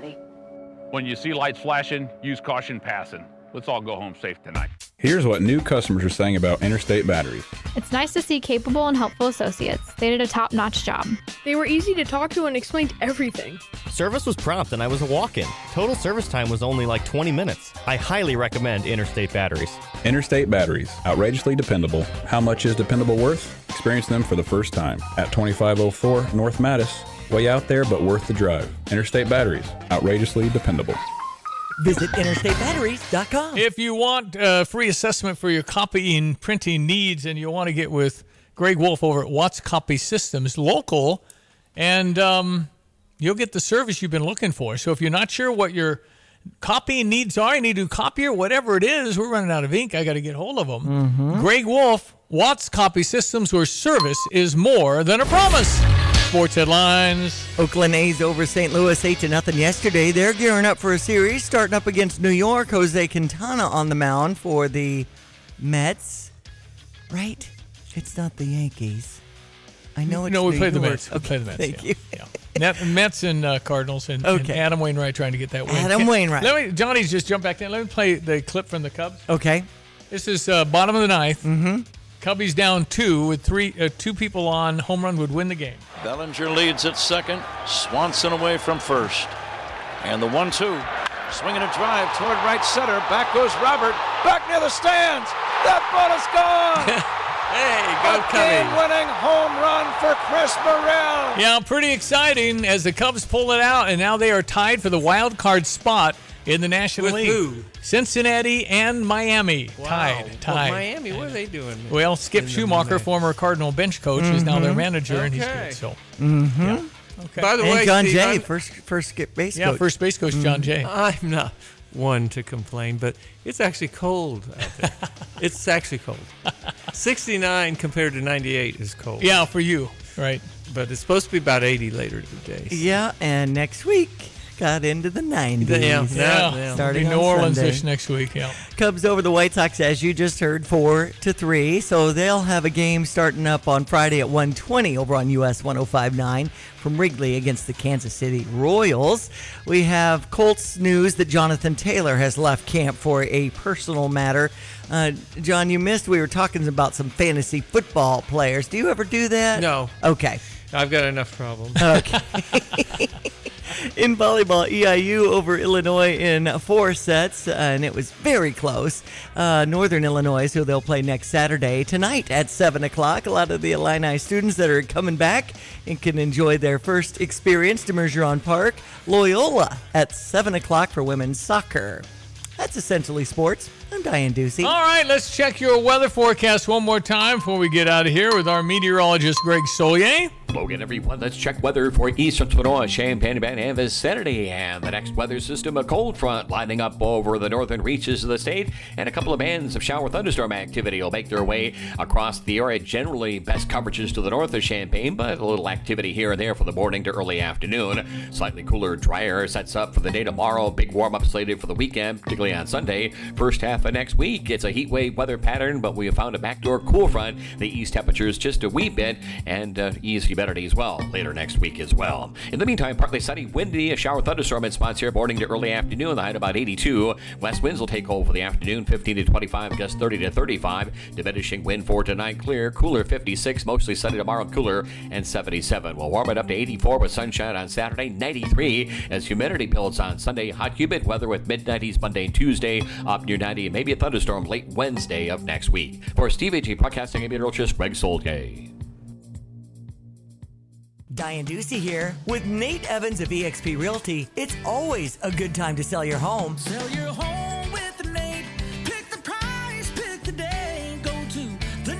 When you see lights flashing, use caution passing. Let's all go home safe tonight. Here's what new customers are saying about Interstate Batteries. It's nice to see capable and helpful associates. They did a top-notch job. They were easy to talk to and explained everything. Service was prompt and I was a walk-in. Total service time was only like 20 minutes. I highly recommend Interstate Batteries. Interstate Batteries, outrageously dependable. How much is dependable worth? Experience them for the first time at 2504 North Mattis. Way out there, but worth the drive. Interstate Batteries, outrageously dependable. Visit interstatebatteries.com. If you want a free assessment for your copying, printing needs, and you want to get with Greg Wolf over at Watts Copy Systems, local, and you'll get the service you've been looking for. So if you're not sure what your copying needs are, you need a copier, whatever it is, we're running out of ink. I got to get hold of them. Mm-hmm. Greg Wolf, Watts Copy Systems, where service is more than a promise. Sports headlines. Oakland A's over St. Louis 8-0 yesterday. They're gearing up for a series starting up against New York. Jose Quintana on the mound for the Mets. Right? It's not the Yankees. I know it's No, we New played the York. Mets. We Okay, played the Mets. thank you. Yeah. Mets and Cardinals and Adam Wainwright trying to get that win. Adam Wainwright. Johnny's just jumped back in. Let me play the clip from the Cubs. Okay. This is bottom of the ninth. Mm-hmm. Cubbies down 2 with two people on. Home run would win the game. Bellinger leads at second. Swanson away from first. And the 1-2. Swinging a drive toward right center. Back goes Robert. Back near the stands. That ball is gone. Hey, go Cubbies. Game-winning home run for Chris Burrell. Yeah, pretty exciting as the Cubs pull it out, and now they are tied for the wild card spot in the National League. Who? Cincinnati and Miami. Wow. Tied. Well, Miami, what are they doing? Well, Skip Schumacher, former Cardinal bench coach, is now their manager, and he's good. So, Mm-hmm. Okay. By the and way, John Steve, Jay, first skip base coach. Yeah, first base coach John Jay. I'm not one to complain, but it's actually cold out there. It's actually cold. 69 compared to 98 is cold. Yeah, for you, right? But it's supposed to be about 80 later today. So. Yeah, and next week got into the 90s. Yeah. Starting New on Orleans-ish Sunday. next week, yeah. Cubs over the White Sox, as you just heard, 4-3. So they'll have a game starting up on Friday at 1:20 over on US 105.9 from Wrigley against the Kansas City Royals. We have Colts news that Jonathan Taylor has left camp for a personal matter. John, you missed. We were talking about some fantasy football players. Do you ever do that? No. Okay. I've got enough problems. Okay. In volleyball, EIU over Illinois in 4 sets, and it was very close. Northern Illinois, who they'll play next Saturday. Tonight at 7 o'clock, a lot of the Illini students that are coming back and can enjoy their first experience to Mergeron Park. Loyola at 7 o'clock for women's soccer. That's essentially sports. I'm Diane Ducey. All right, let's check your weather forecast one more time before we get out of here with our meteorologist, Greg Solier. Hello again, everyone. Let's check weather for eastern Illinois, Champaign-Urbana, and vicinity. And the next weather system, a cold front lining up over the northern reaches of the state, and a couple of bands of shower thunderstorm activity will make their way across the area. Generally, best coverages to the north of Champaign, but a little activity here and there for the morning to early afternoon. Slightly cooler, drier sets up for the day tomorrow. Big warm-up slated for the weekend, particularly on Sunday. First half of next week, it's a heat wave weather pattern, but we have found a backdoor cool front. The east temperatures just a wee bit, and easy humidity as well later next week as well. In the meantime, partly sunny, windy, a shower thunderstorm in spots here morning to early afternoon. The high at about 82. West winds will take hold for the afternoon, 15 to 25, gust 30 to 35. Diminishing wind 4 to 9, clear, cooler 56, mostly sunny tomorrow, cooler, and 77. We'll warm it up to 84 with sunshine on Saturday, 93 as humidity builds on Sunday. Hot, humid weather with mid-90s Monday and Tuesday, up near 90, and maybe a thunderstorm late Wednesday of next week. For Steve A.G. Broadcasting, I'm meteorologist Greg Solgay. Diane Ducey here with Nate Evans of eXp Realty. It's always a good time to sell your home. Sell your home with Nate. Pick the price, pick the day. Go to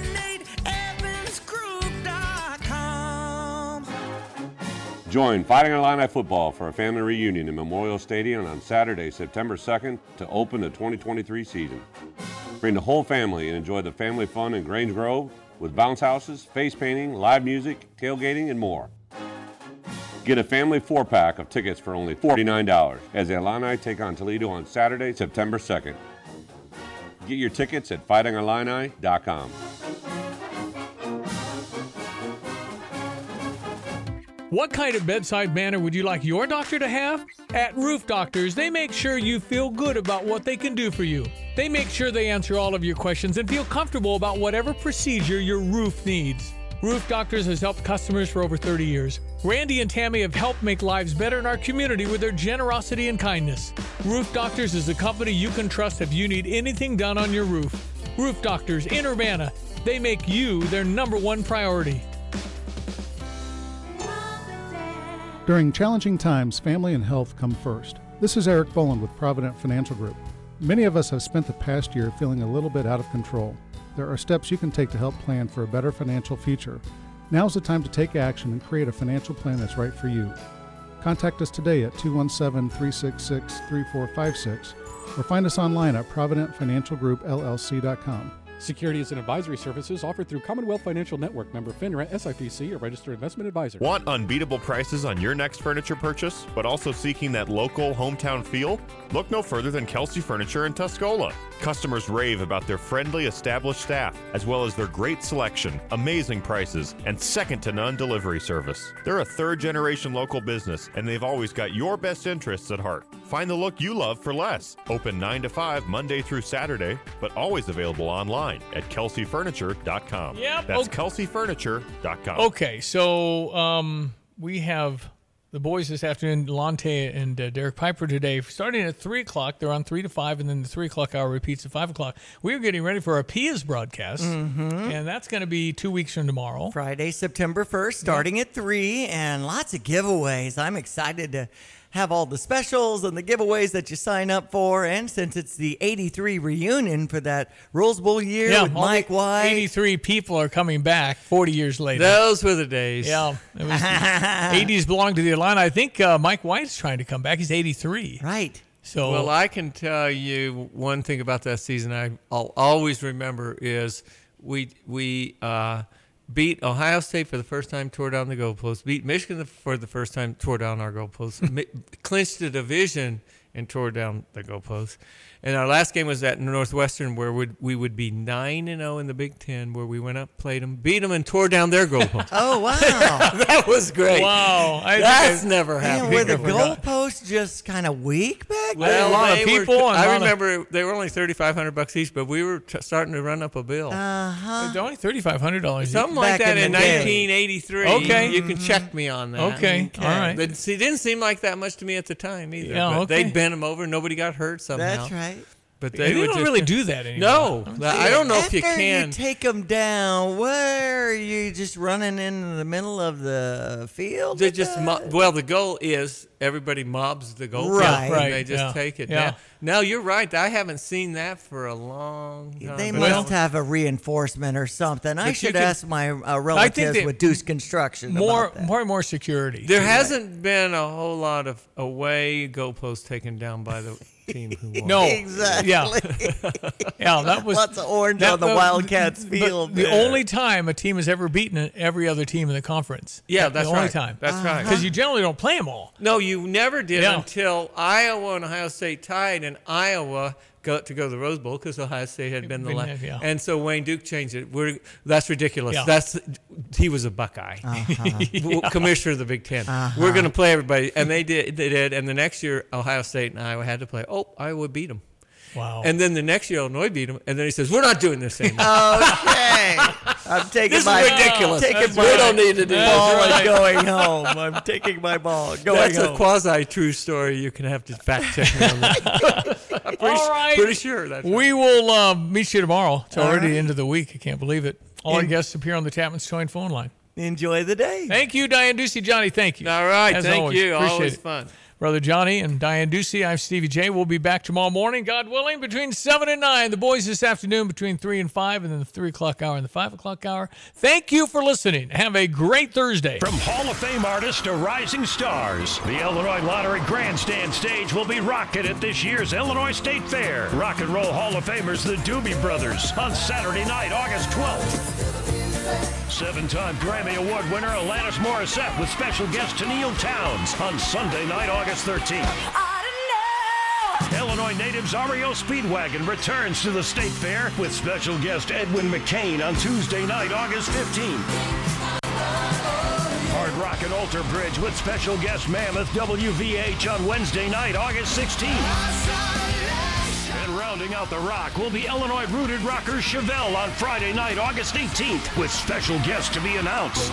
theNateEvansGroup.com. Join Fighting Illini football for a family reunion in Memorial Stadium on Saturday, September 2nd to open the 2023 season. Bring the whole family and enjoy the family fun in Grange Grove with bounce houses, face painting, live music, tailgating, and more. Get a family 4-pack of tickets for only $49 as the Illini take on Toledo on Saturday, September 2nd. Get your tickets at fightingillini.com. What kind of bedside manner would you like your doctor to have? At Roof Doctors, they make sure you feel good about what they can do for you. They make sure they answer all of your questions and feel comfortable about whatever procedure your roof needs. Roof Doctors has helped customers for over 30 years. Randy and Tammy have helped make lives better in our community with their generosity and kindness. Roof Doctors is the company you can trust if you need anything done on your roof. Roof Doctors in Urbana. They make you their #1 priority. During challenging times, family and health come first. This is Eric Boland with Provident Financial Group. Many of us have spent the past year feeling a little bit out of control. There are steps you can take to help plan for a better financial future. Now's the time to take action and create a financial plan that's right for you. Contact us today at 217-366-3456 or find us online at providentfinancialgroupllc.com. Securities and advisory services offered through Commonwealth Financial Network, member FINRA, SIPC, a registered investment advisor. Want unbeatable prices on your next furniture purchase, but also seeking that local hometown feel? Look no further than Kelsey Furniture in Tuscola. Customers rave about their friendly, established staff, as well as their great selection, amazing prices, and second-to-none delivery service. They're a third-generation local business, and they've always got your best interests at heart. Find the look you love for less. Open 9 to 5 Monday through Saturday, but always available online at kelseyfurniture.com. Yep. That's kelseyfurniture.com. Okay, so we have the boys this afternoon, Lante and Derek Piper today, starting at 3 o'clock. They're on 3 to 5, and then the 3 o'clock hour repeats at 5 o'clock. We're getting ready for our Pia's broadcast, and that's going to be 2 weeks from tomorrow. Friday, September 1st, starting at 3, and lots of giveaways. I'm excited to have all the specials and the giveaways that you sign up for. And since it's the 83 reunion for that Rose Bowl year with Mike White. 83 people are coming back 40 years later. Those were the days. Yeah. It was the 80s belonged to the Illini. I think Mike White's trying to come back. He's 83. Right. So, well, I can tell you one thing about that season I'll always remember is we beat Ohio State for the first time, tore down the goalpost. Beat Michigan for the first time, tore down our goalpost. Clinched the division and tore down the goalpost. And our last game was at Northwestern, where we would be 9-0 in the Big Ten, where we went up, played them, beat them, and tore down their goalpost. Oh, wow. That was great. Wow. That's never happened. Were the goalposts just kind of weak back then? Well, a lot of people. I remember they were only $3,500 each, but we were starting to run up a bill. It's only $3,500. Something like that in 1983. Okay. You can check me on that. Okay. All right. It didn't seem like that much to me at the time either. Yeah, but okay. they'd bend them over. Nobody got hurt somehow. That's right. But They would don't just, really do that anymore. No, I don't know if you After can. you take them down, where are you just running into the middle of the field? They just well, the goal is everybody mobs the goal. Right. And they just take it. Yeah. Now you're right. I haven't seen that for a long time. They must have a reinforcement or something. I should ask my relatives with Deuce Construction. More about that. and more security. There hasn't been a whole lot of away goalposts taken down by the team who won. No, exactly. Yeah, that was lots of orange on the Wildcats field. The only time a team has ever beaten every other team in the conference. Yeah, that's the right. only time. That's right. Because you generally don't play them all. No, you never did Yeah. until Iowa and Ohio State tied, and Iowa got to go to the Rose Bowl because Ohio State had been the last. Yeah. And so Wayne Duke changed it. That's ridiculous. Yeah. He was a Buckeye, Yeah. commissioner of the Big Ten. We're going to play everybody, and they did. And the next year, Ohio State and Iowa had to play. Oh, Iowa beat them. Wow. And then the next year, Illinois beat them. And then he says, "We're not doing this anymore." Okay. I'm taking This is my ridiculous. Taking We my don't need to do ball this. and going home. I'm taking my ball. Going That's home. a quasi-true story. You can have to fact check me on that. I'm All right. pretty sure that's We will meet you tomorrow. It's All already right. the end of the week. I can't believe it. All our guests appear on the Tapman's Joint phone line. Enjoy the day. Thank you, Diane Ducey. Johnny, thank you. All right. As Thank always, you. appreciate Always it. fun. Brother Johnny and Diane Ducey. I'm Stevie J. We'll be back tomorrow morning, God willing, between 7 and 9. The boys this afternoon between 3 and 5, and then the 3 o'clock hour and the 5 o'clock hour. Thank you for listening. Have a great Thursday. From Hall of Fame artists to rising stars, the Illinois Lottery Grandstand stage will be rocking at this year's Illinois State Fair. Rock and Roll Hall of Famers, the Doobie Brothers, on Saturday night, August 12th. 7-time Grammy Award winner Alanis Morissette with special guest Neil Towns on Sunday night, August 13th. Illinois natives REO Speedwagon returns to the State Fair with special guest Edwin McCain on Tuesday night, August 15th. Hard Rock and Alter Bridge with special guest Mammoth WVH on Wednesday night, August 16th. And rounding out the rock will be Illinois-rooted rocker Chevelle on Friday night, August 18th, with special guests to be announced.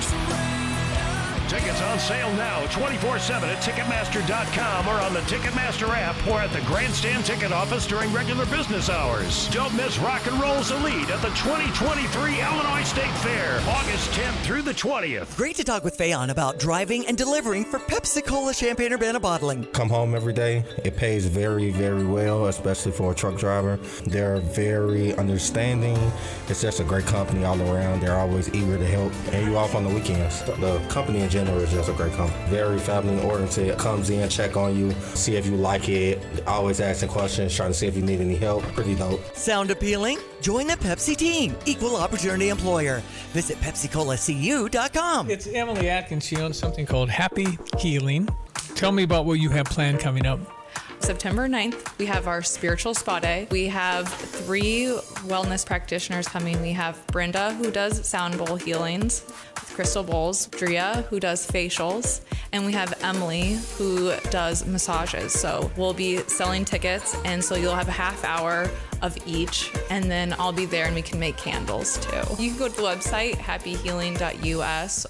Tickets on sale now 24/7 at Ticketmaster.com or on the Ticketmaster app or at the Grandstand ticket office during regular business hours. Don't miss Rock and Roll's Elite at the 2023 Illinois State Fair, August 10th through the 20th. Great to talk with Fayon about driving and delivering for Pepsi-Cola Champaign-Urbana Bottling. Come home every day. It pays very, very well, especially for a truck driver. They're very understanding. It's just a great company all around. They're always eager to help. And you off on the weekends. The company in general is just a great company. Very family-oriented. Comes in, check on you, see if you like it. Always asking questions, trying to see if you need any help. Pretty dope. Sound appealing? Join the Pepsi team. Equal opportunity employer. Visit PepsiColaCU.com. It's Emily Atkins. She owns something called Happy Healing. Tell me about what you have planned coming up. September 9th, we have our spiritual spa day. We have 3 wellness practitioners coming. We have Brenda, who does sound bowl healings with crystal bowls, Drea, who does facials, and we have Emily, who does massages. So we'll be selling tickets, and so you'll have a half hour of each, and then I'll be there and we can make candles too. You can go to the website, happyhealing.us.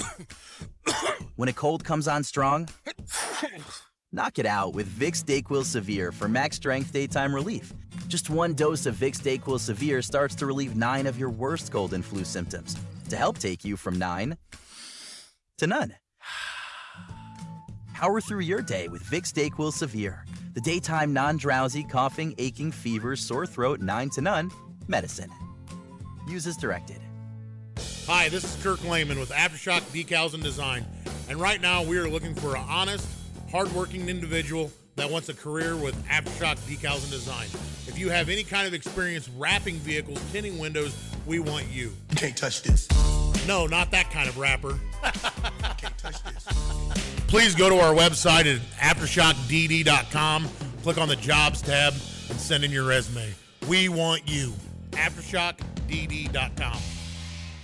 When a cold comes on strong, knock it out with Vicks DayQuil Severe for max strength daytime relief. Just 1 dose of Vicks DayQuil Severe starts to relieve 9 of your worst cold and flu symptoms to help take you from 9 to none. Power through your day with Vicks DayQuil Severe, the daytime non-drowsy, coughing, aching, fever, sore throat, 9 to none medicine. Use as directed. Hi, this is Kirk Lehman with Aftershock Decals and Design, and right now we are looking for an honest, hardworking individual that wants a career with Aftershock Decals and Design. If you have any kind of experience wrapping vehicles, tinting windows, we want you. You can't touch this. No, not that kind of wrapper. Can't touch this. Please go to our website at aftershockdd.com, click on the Jobs tab, and send in your resume. We want you. aftershockdd.com.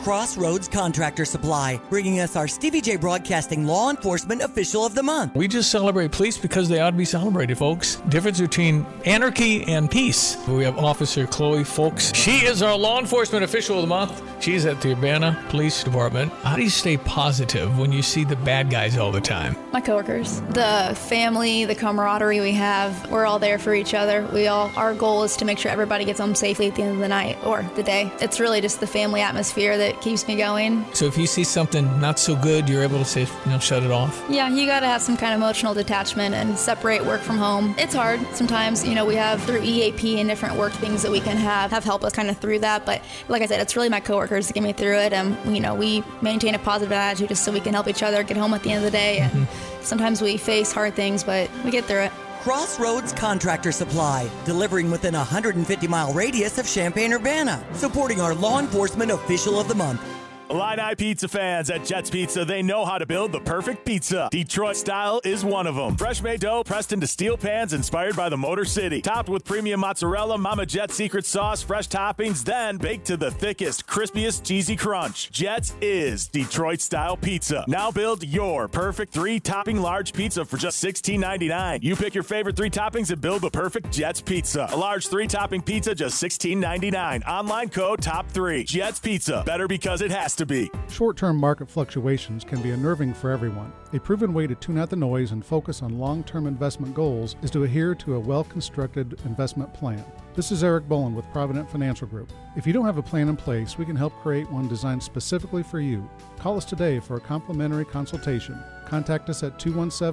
Crossroads Contractor Supply, bringing us our Stevie J Broadcasting Law Enforcement Official of the Month. We just celebrate police because they ought to be celebrated, folks. Difference between anarchy and peace. We have Officer Chloe Folks. She is our Law Enforcement Official of the Month. She's at the Urbana Police Department. How do you stay positive when you see the bad guys all the time? My coworkers, the family, the camaraderie we have, we're all there for each other. Our goal is to make sure everybody gets home safely at the end of the night or the day. It's really just the family atmosphere that keeps me going. So if you see something not so good, you're able to say, shut it off? Yeah, you got to have some kind of emotional detachment and separate work from home. It's hard sometimes. We have through EAP and different work things that we can have help us kind of through that. But like I said, it's really my coworkers that get me through it. And, we maintain a positive attitude just so we can help each other get home at the end of the day. And sometimes we face hard things, but we get through it. Crossroads Contractor Supply, delivering within a 150-mile radius of Champaign-Urbana, supporting our Law Enforcement Official of the Month. Illini pizza fans at Jets Pizza, they know how to build the perfect pizza. Detroit style is one of them. Fresh made dough pressed into steel pans inspired by the Motor City. Topped with premium mozzarella, Mama Jet's secret sauce, fresh toppings, then baked to the thickest, crispiest, cheesy crunch. Jets is Detroit style pizza. Now build your perfect 3-topping large pizza for just $16.99. You pick your favorite 3 toppings and build the perfect Jets Pizza. A large 3-topping pizza, just $16.99. Online code TOP3. Jets Pizza. Better because it has to be. Short-term market fluctuations can be unnerving for everyone. A proven way to tune out the noise and focus on long-term investment goals is to adhere to a well-constructed investment plan. This is Eric Boland with Provident Financial Group. If you don't have a plan in place, we can help create one designed specifically for you. Call us today for a complimentary consultation. Contact us at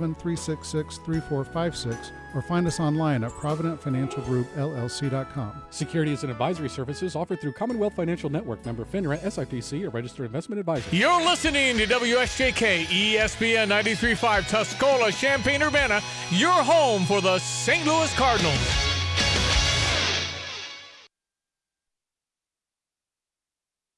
217-366-3456 or find us online at providentfinancialgroupllc.com. Securities and advisory services offered through Commonwealth Financial Network, member FINRA, SIPC, a registered investment advisor. You're listening to WSJK ESPN 93.5 Tuscola, Champaign-Urbana, your home for the St. Louis Cardinals.